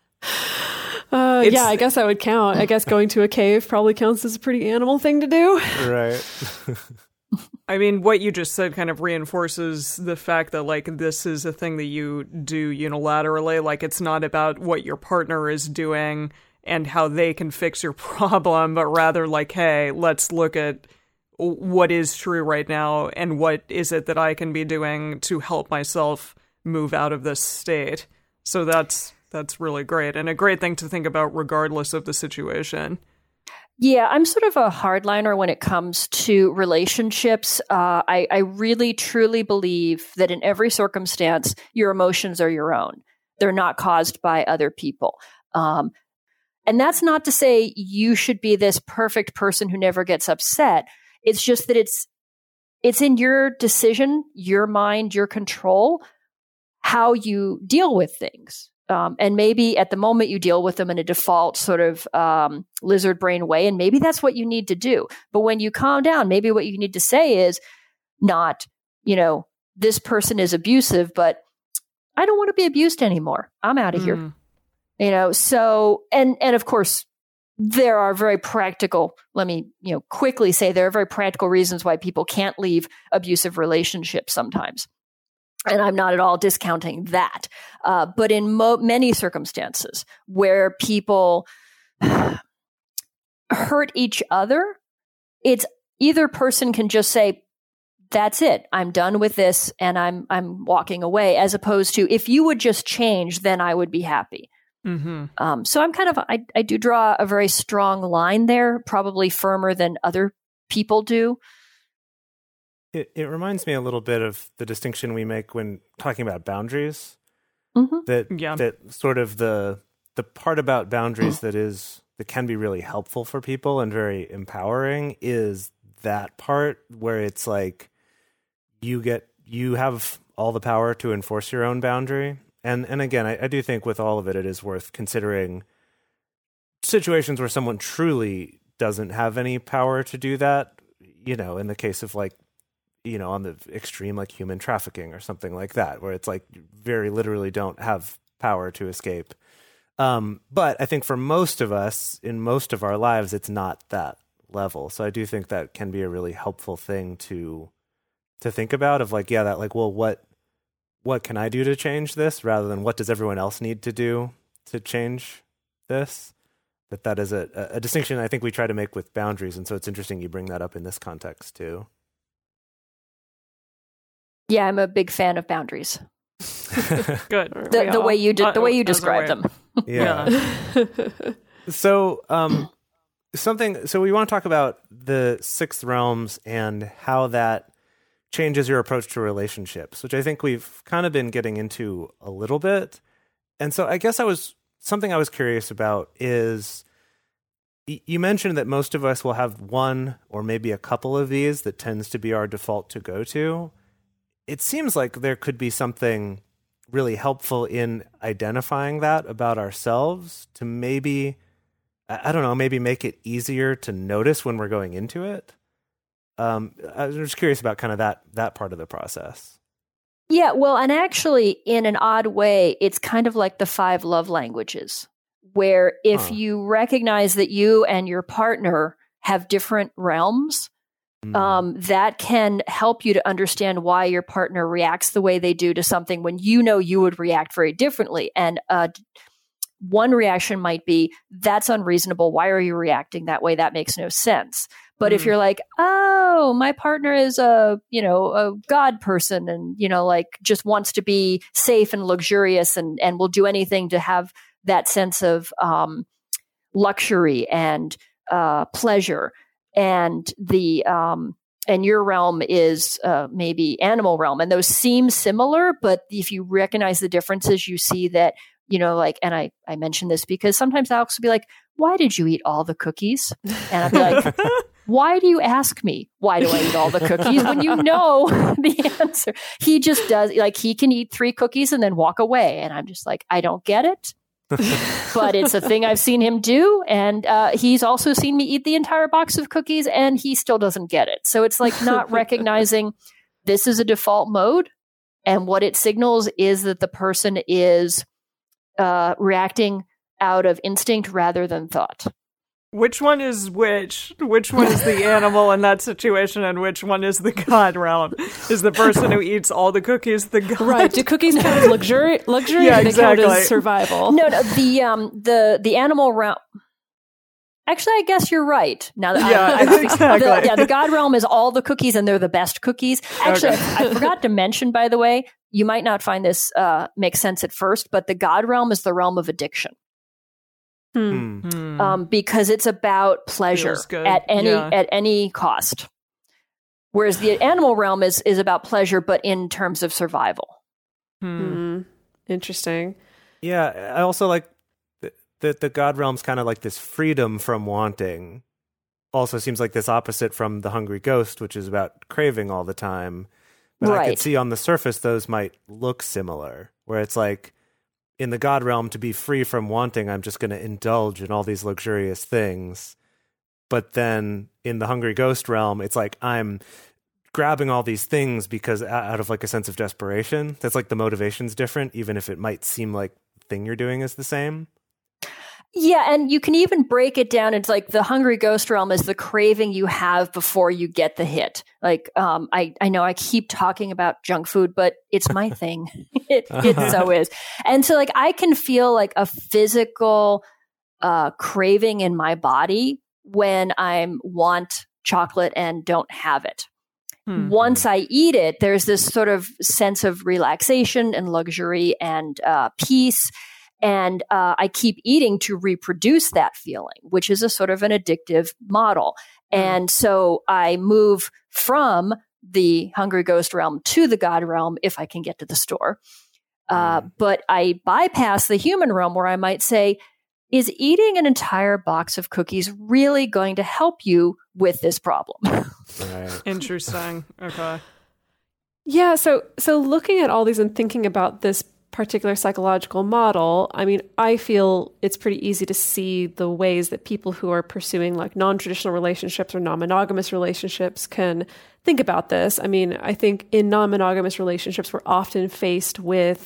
what you're yeah, I guess that would count. I guess going to a cave probably counts as a pretty animal thing to do. Right. I mean, what you just said kind of reinforces the fact that, this is a thing that you do unilaterally. It's not about what your partner is doing and how they can fix your problem, but rather hey, let's look at what is true right now and what is it that I can be doing to help myself move out of this state. So that's really great, and a great thing to think about regardless of the situation. Yeah, I'm sort of a hardliner when it comes to relationships. I really, truly believe that in every circumstance, your emotions are your own. They're not caused by other people. And that's not to say you should be this perfect person who never gets upset. It's just that it's in your decision, your mind, your control, how you deal with things. And maybe at the moment you deal with them in a default sort of lizard brain way, and maybe that's what you need to do. But when you calm down, maybe what you need to say is not, this person is abusive, but I don't want to be abused anymore. I'm out of here. So, and of course, there are very practical, let me, quickly say there are very practical reasons why people can't leave abusive relationships sometimes. And I'm not at all discounting that. But in many circumstances where people hurt each other, it's either person can just say, that's it, I'm done with this and I'm walking away, as opposed to if you would just change, then I would be happy. Mm-hmm. So I'm I do draw a very strong line there, probably firmer than other people do. It reminds me a little bit of the distinction we make when talking about boundaries. Mm-hmm. That sort of the part about boundaries that can be really helpful for people and very empowering is that part where it's you have all the power to enforce your own boundary. And again, I do think with all of it is worth considering situations where someone truly doesn't have any power to do that. In the case of on the extreme, human trafficking or something like that, where it's you very literally don't have power to escape. But I think for most of us in most of our lives, it's not that level. So I do think that can be a really helpful thing to think about what can I do to change this, rather than what does everyone else need to do to change this. That is a distinction I think we try to make with boundaries. And so it's interesting you bring that up in this context too. Yeah, I'm a big fan of boundaries. Good. The way you did, the way you described them. Yeah. So, so we want to talk about the sixth realms and how that changes your approach to relationships, which I think we've kind of been getting into a little bit. And so I guess something I was curious about is you mentioned that most of us will have one or maybe a couple of these that tends to be our default to go to. It seems like there could be something really helpful in identifying that about ourselves to maybe, I don't know, maybe make it easier to notice when we're going into it. I was just curious about kind of that part of the process. Yeah, well, and actually, in an odd way, it's kind of like the 5 love languages, where if you recognize that you and your partner have different realms, that can help you to understand why your partner reacts the way they do to something when you know you would react very differently. And one reaction might be, that's unreasonable. Why are you reacting that way? That makes no sense. But if you're like, oh, my partner is a God person and, like just wants to be safe and luxurious and will do anything to have that sense of luxury and pleasure. And and your realm is maybe animal realm. And those seem similar, but if you recognize the differences, you see that, and I mentioned this because sometimes Alex will be like, why did you eat all the cookies? And I'd be like, why do you ask me? Why do I eat all the cookies when you know the answer? He just does, like, he can eat 3 cookies and then walk away. And I'm just like, I don't get it. But it's a thing I've seen him do. And he's also seen me eat the entire box of cookies and he still doesn't get it. So it's like not recognizing this is a default mode. And what it signals is that the person is reacting out of instinct rather than thought. Which one is which? Which one is the animal in that situation, and which one is the God realm? Is the person who eats all the cookies the God? Right. Do cookies count as luxury? Yeah, or exactly. They count as survival? No, the animal realm. Actually, I guess you're right. Now, exactly. The God realm is all the cookies, and they're the best cookies. Actually, okay. I forgot to mention, by the way, you might not find this make sense at first, but the God realm is the realm of addiction. Because it's about pleasure at any cost, whereas the animal realm is about pleasure, but in terms of survival. Interesting. Yeah, I also like the God realm's kind of like this freedom from wanting. Also seems like this opposite from the hungry ghost, which is about craving all the time. But I could see on the surface those might look similar, where it's like, in the God realm, to be free from wanting, I'm just going to indulge in all these luxurious things. But then in the hungry ghost realm, it's like I'm grabbing all these things because out of like a sense of desperation. That's like the motivation's different, even if it might seem like the thing you're doing is the same. Yeah, and you can even break it down. It's like the hungry ghost realm is the craving you have before you get the hit. Like, I know I keep talking about junk food, but it's my thing. It so is. And so, like, I can feel like a physical craving in my body when I want chocolate and don't have it. Once I eat it, there's this sort of sense of relaxation and luxury and peace. And I keep eating to reproduce that feeling, which is a sort of an addictive model. And so I move from the hungry ghost realm to the God realm if I can get to the store. But I bypass the human realm where I might say, is eating an entire box of cookies really going to help you with this problem? Right. Interesting. Okay. Yeah. So looking at all these and thinking about this particular psychological model, I mean, I feel it's pretty easy to see the ways that people who are pursuing like non-traditional relationships or non-monogamous relationships can think about this. I mean, I think in non-monogamous relationships, we're often faced with,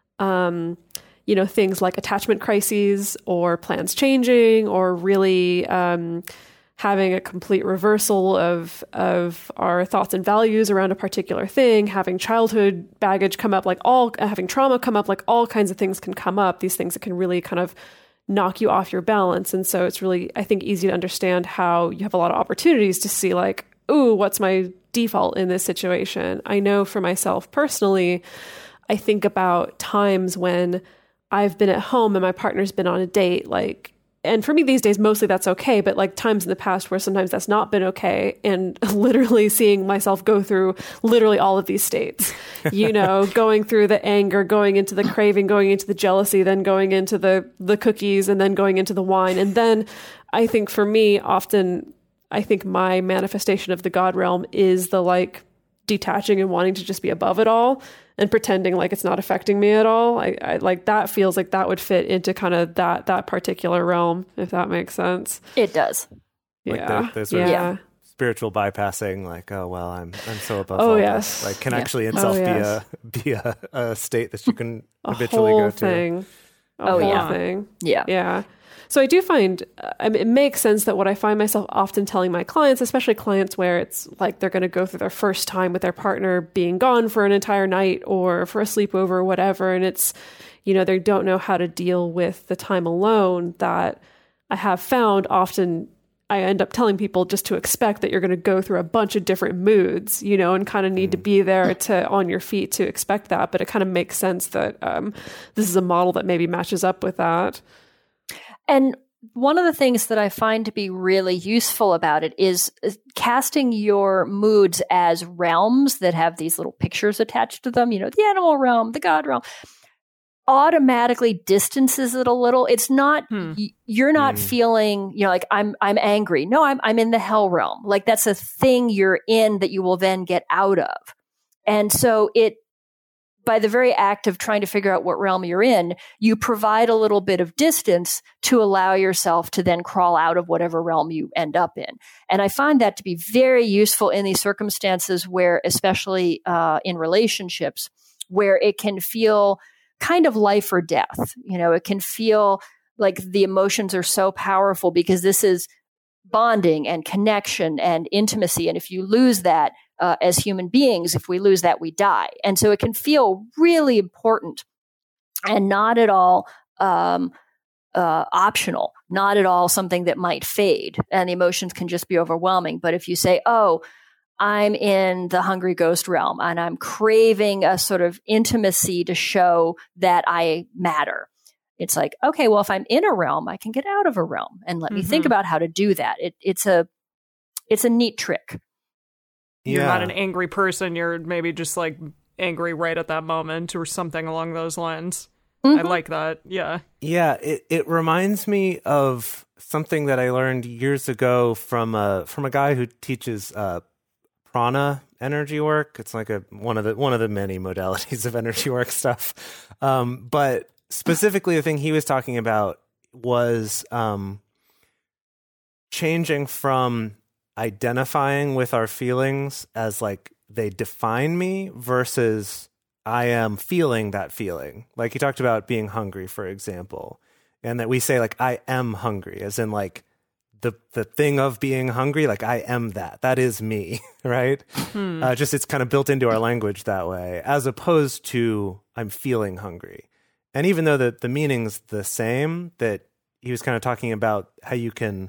things like attachment crises or plans changing or really having a complete reversal of our thoughts and values around a particular thing, having childhood baggage come up, having trauma come up, like all kinds of things can come up, these things that can really kind of knock you off your balance. And so it's really, I think, easy to understand how you have a lot of opportunities to see like, ooh, what's my default in this situation? I know for myself personally, I think about times when I've been at home and my partner's been on a date, and for me these days, mostly that's okay, but like times in the past where sometimes that's not been okay, and literally seeing myself go through literally all of these states, going through the anger, going into the craving, going into the jealousy, then going into the cookies, and then going into the wine. And then I think for me, often, I think my manifestation of the God realm is the like detaching and wanting to just be above it all and pretending like it's not affecting me at all. I like that feels like that would fit into kind of that particular realm, if that makes sense. It does. Yeah. Like the sort of spiritual bypassing, like, oh, well, I'm so above all this. Like, can actually itself be a state that you can habitually go to. Thing. whole thing. Yeah. So I do find it makes sense that what I find myself often telling my clients, especially clients where it's like they're going to go through their first time with their partner being gone for an entire night or for a sleepover or whatever, and it's, they don't know how to deal with the time alone, that I have found often I end up telling people just to expect that you're going to go through a bunch of different moods, and kind of need to be there on your feet to expect that. But it kind of makes sense that this is a model that maybe matches up with that. And one of the things that I find to be really useful about it is casting your moods as realms that have these little pictures attached to them, the animal realm, the God realm, automatically distances it a little. It's not, you're not feeling, like I'm angry. No, I'm in the hell realm. Like that's a thing you're in that you will then get out of. And so by the very act of trying to figure out what realm you're in, you provide a little bit of distance to allow yourself to then crawl out of whatever realm you end up in. And I find that to be very useful in these circumstances where, especially in relationships, where it can feel kind of life or death. It can feel like the emotions are so powerful because this is bonding and connection and intimacy. And if you lose that, as human beings, if we lose that, we die. And so it can feel really important and not at all optional, not at all something that might fade. And the emotions can just be overwhelming. But if you say, oh, I'm in the hungry ghost realm and I'm craving a sort of intimacy to show that I matter. It's like, okay, well, if I'm in a realm, I can get out of a realm, and let me think about how to do that. It's a neat trick. You're not an angry person. You're maybe just like angry right at that moment or something along those lines. I like that. Yeah. Yeah. It reminds me of something that I learned years ago from a guy who teaches prana energy work. It's like one of the many modalities of energy work stuff. But specifically, the thing he was talking about was changing from identifying with our feelings as like they define me versus I am feeling that feeling. Like you talked about being hungry, for example, and that we say like I am hungry, as in like the thing of being hungry, like I am that is me, right? Just it's kind of built into our language that way, as opposed to I'm feeling hungry. And even though the meaning's the same, that he was kind of talking about how you can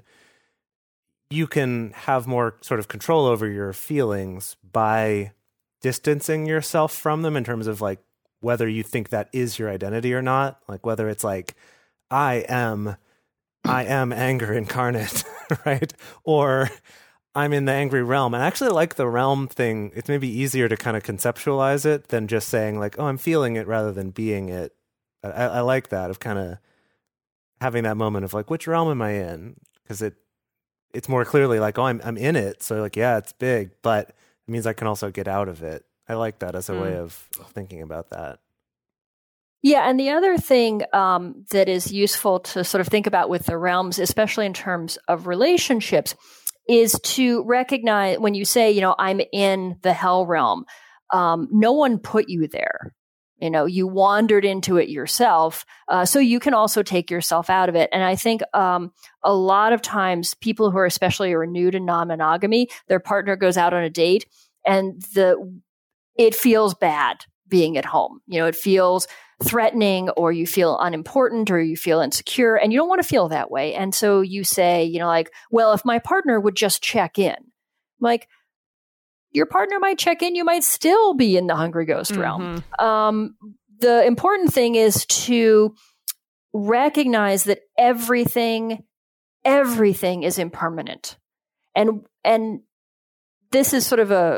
have more sort of control over your feelings by distancing yourself from them, in terms of like whether you think that is your identity or not. Like whether it's like, I am anger incarnate, right? Or I'm in the angry realm. And I actually like the realm thing. It's maybe easier to kind of conceptualize it than just saying like, oh, I'm feeling it rather than being it. I like that, of kind of having that moment of like, which realm am I in? Because it's more clearly like, oh, I'm in it. So like, yeah, it's big, but it means I can also get out of it. I like that as a way of thinking about that. Yeah. And the other thing that is useful to sort of think about with the realms, especially in terms of relationships, is to recognize when you say, I'm in the hell realm, no one put you there. You wandered into it yourself. So you can also take yourself out of it. And I think a lot of times people who are especially renewed in non-monogamy, their partner goes out on a date and it feels bad being at home. It feels threatening, or you feel unimportant, or you feel insecure, and you don't want to feel that way. And so you say, like, well, if my partner would just check in, like, your partner might check in, you might still be in the hungry ghost realm. The important thing is to recognize that everything is impermanent. And this is sort of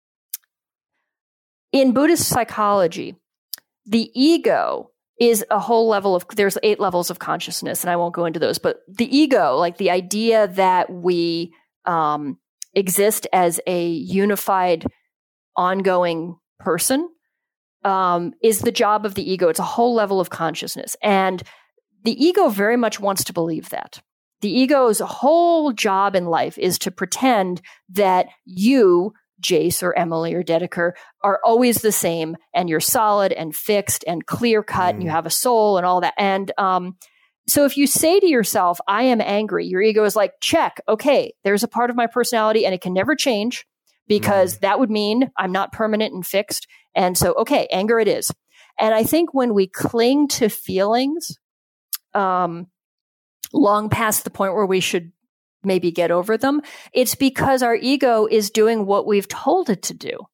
in Buddhist psychology, the ego is a whole level of, there's 8 levels of consciousness, and I won't go into those, but the ego, like the idea that we exist as a unified, ongoing person, is the job of the ego. It's a whole level of consciousness. And the ego very much wants to believe that. The ego's whole job in life is to pretend that you Jace or Emily or Dedeker are always the same, and you're solid and fixed and clear cut, and you have a soul and all that. And so if you say to yourself, I am angry, your ego is like, check, okay, there's a part of my personality and it can never change, because that would mean I'm not permanent and fixed. And so, okay, anger it is. And I think when we cling to feelings long past the point where we should maybe get over them, it's because our ego is doing what we've told it to do.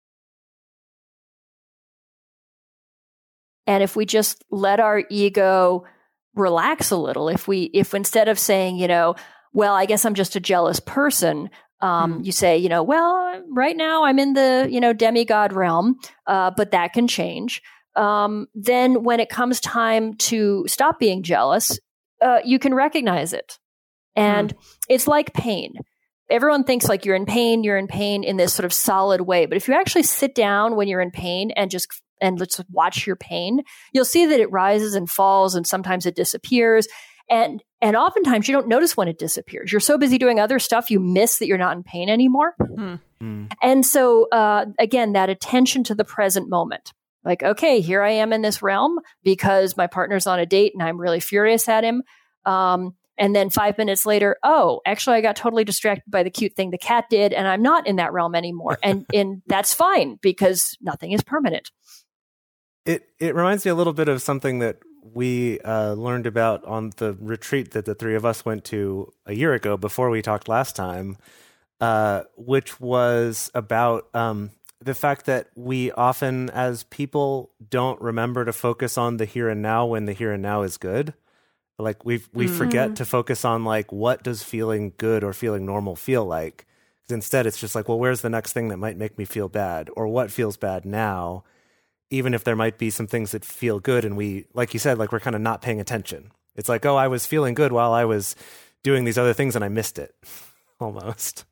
And if we just let our ego relax a little, if instead of saying, well, I guess I'm just a jealous person, you say, well, right now I'm in the, demigod realm, but that can change. Then when it comes time to stop being jealous, you can recognize it. And it's like pain. Everyone thinks like you're in pain in this sort of solid way. But if you actually sit down when you're in pain and let's watch your pain, you'll see that it rises and falls, and sometimes it disappears. And oftentimes you don't notice when it disappears. You're so busy doing other stuff, you miss that you're not in pain anymore. And so, again, that attention to the present moment. Like, okay, here I am in this realm because my partner's on a date and I'm really furious at him. And then 5 minutes later, oh, actually, I got totally distracted by the cute thing the cat did, and I'm not in that realm anymore. And that's fine, because nothing is permanent. It reminds me a little bit of something that we learned about on the retreat that the three of us went to a year ago before we talked last time, which was about the fact that we often, as people, don't remember to focus on the here and now when the here and now is good. Like we forget to focus on like, what does feeling good or feeling normal feel like? Instead, it's just like, well, where's the next thing that might make me feel bad, or what feels bad now? Even if there might be some things that feel good, and we, like you said, like we're kind of not paying attention. It's like, oh, I was feeling good while I was doing these other things and I missed it almost.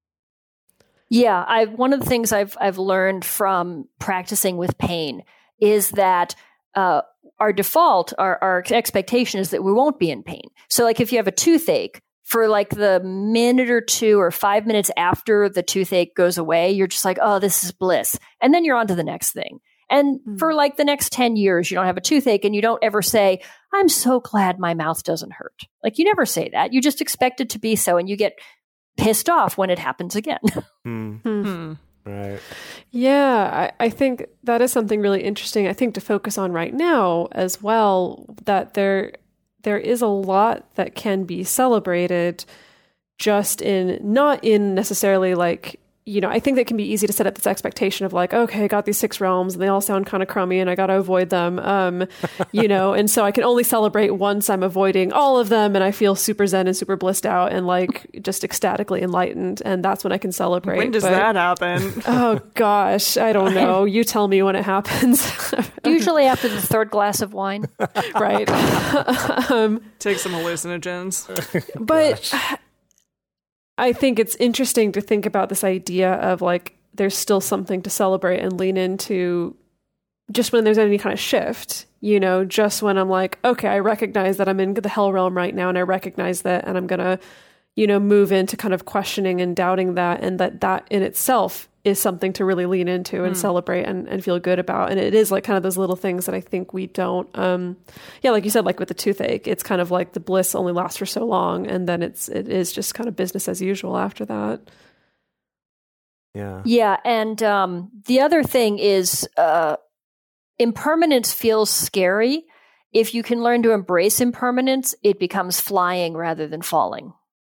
Yeah, one of the things I've learned from practicing with pain is that our default, our expectation is that we won't be in pain. So like if you have a toothache, for like the minute or 2 or 5 minutes after the toothache goes away, you're just like, oh, this is bliss. And then you're on to the next thing. And for like the next 10 years, you don't have a toothache, and you don't ever say, I'm so glad my mouth doesn't hurt. Like you never say that. You just expect it to be so, and you get pissed off when it happens again. Right. Yeah, I think that is something really interesting, I think, to focus on right now as well, that there is a lot that can be celebrated just not in necessarily like, I think that can be easy to set up this expectation of like, okay, I got these 6 realms and they all sound kind of crummy and I got to avoid them, and so I can only celebrate once I'm avoiding all of them and I feel super zen and super blissed out and like just ecstatically enlightened, and that's when I can celebrate. When does that happen? Oh gosh, I don't know. You tell me when it happens. Usually after the 3rd glass of wine. Right. Take some hallucinogens. But I think it's interesting to think about this idea of like, there's still something to celebrate and lean into just when there's any kind of shift, just when I'm like, okay, I recognize that I'm in the hell realm right now, and I recognize that, and I'm going to, move into kind of questioning and doubting that, and that in itself is something to really lean into and celebrate and feel good about. And it is like kind of those little things that I think we don't, like you said, like with the toothache, it's kind of like the bliss only lasts for so long. And then it is just kind of business as usual after that. Yeah. Yeah. And the other thing is impermanence feels scary. If you can learn to embrace impermanence, it becomes flying rather than falling.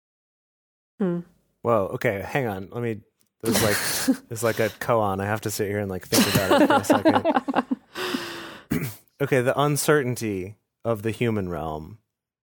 Whoa. Okay. Hang on. There's like a koan. I have to sit here and like think about it for a second. Okay, the uncertainty of the human realm.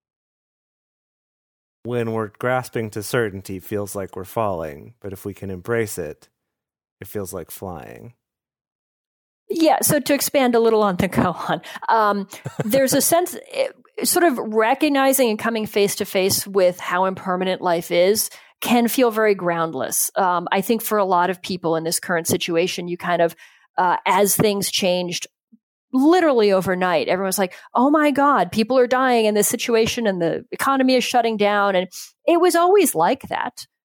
When we're grasping to certainty, feels like we're falling, but if we can embrace it, it feels like flying. Yeah, so to expand a little on the koan, there's a sense, sort of recognizing and coming face to face with how impermanent life is can feel very groundless. I think for a lot of people in this current situation, you kind of, as things changed literally overnight, everyone's like, oh my God, people are dying in this situation and the economy is shutting down. And it was always like that.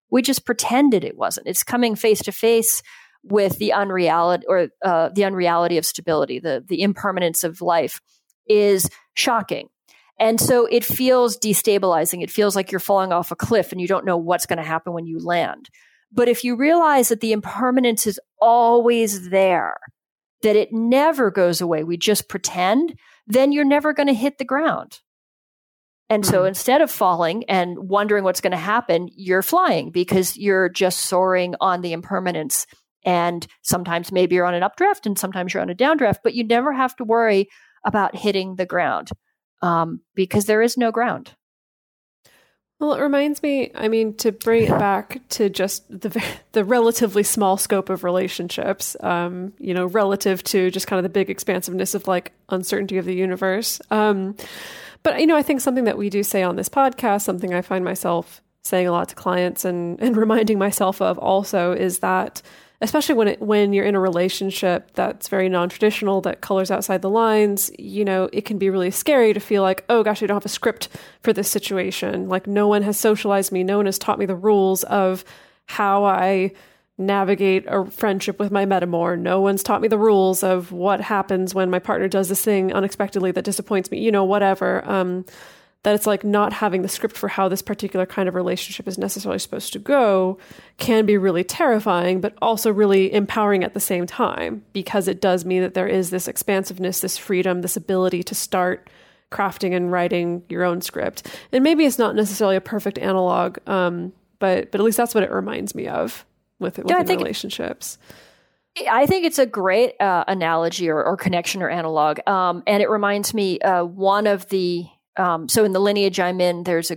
We just pretended it wasn't. It's coming face to face with the unreality or the unreality of stability, the impermanence of life is shocking. And so it feels destabilizing. It feels like you're falling off a cliff and you don't know what's going to happen when you land. But if you realize that the impermanence is always there, that it never goes away, we just pretend, then you're never going to hit the ground. And so instead of falling and wondering what's going to happen, you're flying because you're just soaring on the impermanence. And sometimes maybe you're on an updraft and sometimes you're on a downdraft, but you never have to worry about hitting the ground because there is no ground. Well, it reminds me, I mean, to bring it back to just the relatively small scope of relationships, relative to just kind of the big expansiveness of like uncertainty of the universe. But, I think something that we do say on this podcast, something I find myself saying a lot to clients and reminding myself of also is that, especially when you're in a relationship that's very non-traditional, that colors outside the lines, it can be really scary to feel like, oh gosh, I don't have a script for this situation. Like no one has socialized me. No one has taught me the rules of how I navigate a friendship with my metamor. No one's taught me the rules of what happens when my partner does this thing unexpectedly that disappoints me, whatever. That it's like not having the script for how this particular kind of relationship is necessarily supposed to go can be really terrifying, but also really empowering at the same time, because it does mean that there is this expansiveness, this freedom, this ability to start crafting and writing your own script. And maybe it's not necessarily a perfect analog, but at least that's what it reminds me of with relationships. I think it's a great analogy or connection or analog. And it reminds me one of the so in the lineage I'm in, there's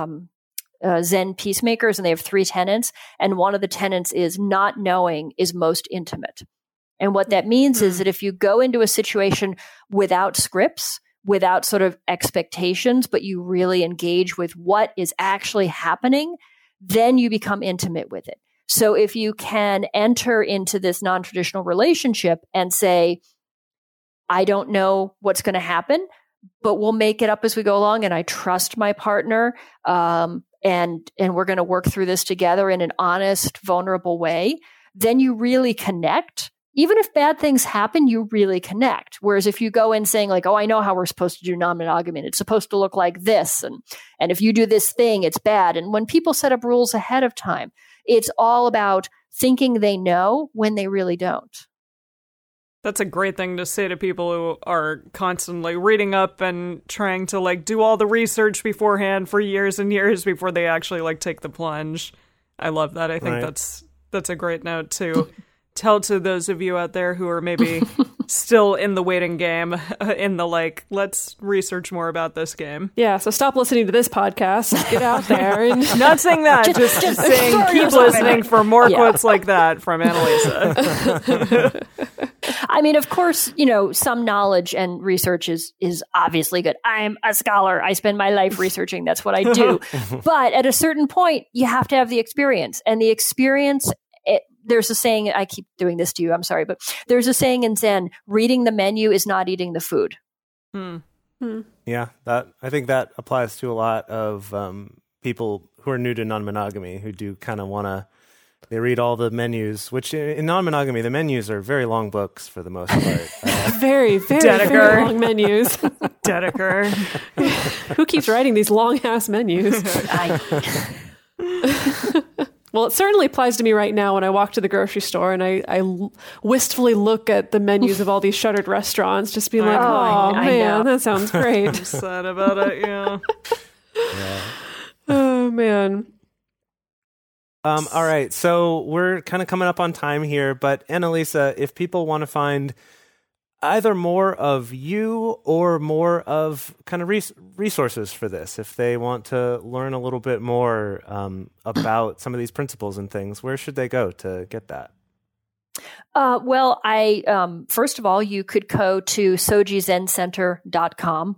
a Zen peacemakers, and they have 3 tenets. And one of the tenets is not knowing is most intimate. And what that means is that if you go into a situation without scripts, without sort of expectations, but you really engage with what is actually happening, then you become intimate with it. So if you can enter into this non-traditional relationship and say, I don't know what's going to happen, but we'll make it up as we go along, and I trust my partner, and we're going to work through this together in an honest, vulnerable way, then you really connect. Even if bad things happen, you really connect. Whereas if you go in saying like, oh, I know how we're supposed to do non-monogamy, and it's supposed to look like this, and if you do this thing, it's bad. And when people set up rules ahead of time, it's all about thinking they know when they really don't. That's a great thing to say to people who are constantly reading up and trying to like do all the research beforehand for years and years before they actually like take the plunge. I love that. I think that's a great note to tell to those of you out there who are maybe still in the waiting game, in the like, let's research more about this game. Yeah, so stop listening to this podcast. Get out there. And not saying that, just saying keep listening for more quotes like that from Annalisa. I mean, of course, some knowledge and research is obviously good. I'm a scholar. I spend my life researching. That's what I do. But at a certain point, you have to have the experience. And the experience, there's a saying, I keep doing this to you, I'm sorry, but there's a saying in Zen, reading the menu is not eating the food. Yeah, I think that applies to a lot of people who are new to non-monogamy, who do kind of want to, they read all the menus, which in non-monogamy, the menus are very long books for the most part. Very, very long menus. Dedeker. Who keeps writing these long-ass menus? Well, it certainly applies to me right now when I walk to the grocery store and I wistfully look at the menus of all these shuttered restaurants, just being like, oh man, that sounds great. I'm sad about it, yeah. Oh, man. All right, so we're kind of coming up on time here, but Annalisa, if people want to find either more of you or more of kind of resources for this, if they want to learn a little bit more about some of these principles and things, where should they go to get that? Well, first of all, you could go to sojizencenter.com,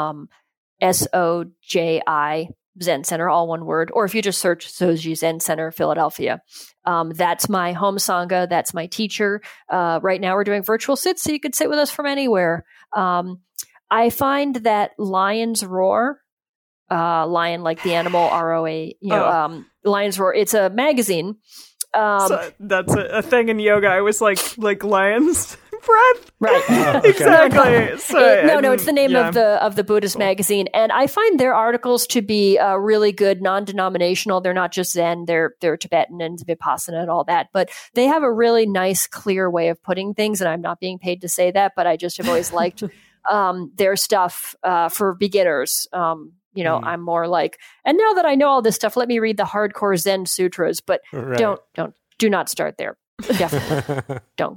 SOJI Zen Center, all one word, or if you just search Soji Zen Center, Philadelphia. That's my home sangha. That's my teacher. Right now we're doing virtual sits, so you could sit with us from anywhere. I find that lions roar, lion like the animal, ROA, Lion's Roar. It's a magazine. So that's a thing in yoga. I was like lion's breath. Right. Exactly. No, it's the name of the Buddhist magazine. And I find their articles to be really good, non-denominational. They're not just Zen, they're Tibetan and Vipassana and all that. But they have a really nice, clear way of putting things. And I'm not being paid to say that, but I just have always liked their stuff for beginners. I'm more like, and now that I know all this stuff, let me read the hardcore Zen sutras, but do not start there. Definitely don't.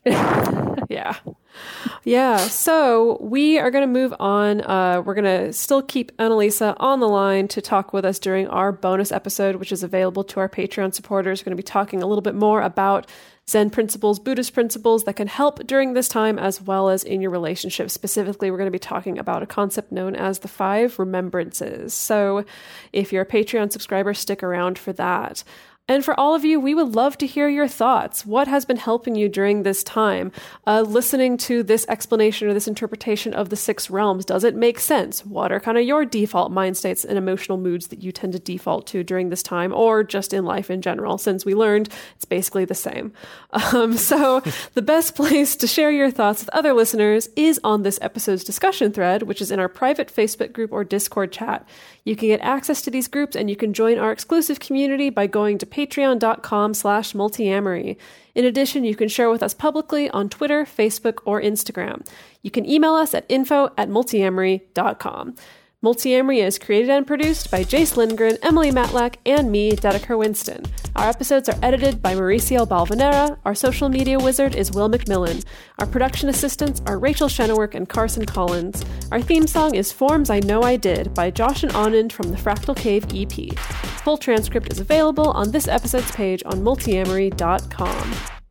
Yeah. So we are going to move on. We're going to still keep Annalisa on the line to talk with us during our bonus episode, which is available to our Patreon supporters. We're going to be talking a little bit more about Zen principles, Buddhist principles that can help during this time, as well as in your relationship. Specifically, we're going to be talking about a concept known as the 5 remembrances. So if you're a Patreon subscriber, stick around for that. And for all of you, we would love to hear your thoughts. What has been helping you during this time? Listening to this explanation or this interpretation of the 6 realms, does it make sense? What are kind of your default mind states and emotional moods that you tend to default to during this time, or just in life in general? Since we learned it's basically the same. So the best place to share your thoughts with other listeners is on this episode's discussion thread, which is in our private Facebook group or Discord chat. You can get access to these groups and you can join our exclusive community by going to patreon.com/multiamory. In addition, you can share with us publicly on Twitter, Facebook, or Instagram. You can email us at info@multiamory.com. Multiamory is created and produced by Jace Lindgren, Emily Matlack, and me, Dedeker Winston. Our episodes are edited by Mauricio Balvanera. Our social media wizard is Will McMillan. Our production assistants are Rachel Shenowork and Carson Collins. Our theme song is Forms I Know I Did by Josh and Anand from the Fractal Cave EP. Full transcript is available on this episode's page on multiamory.com.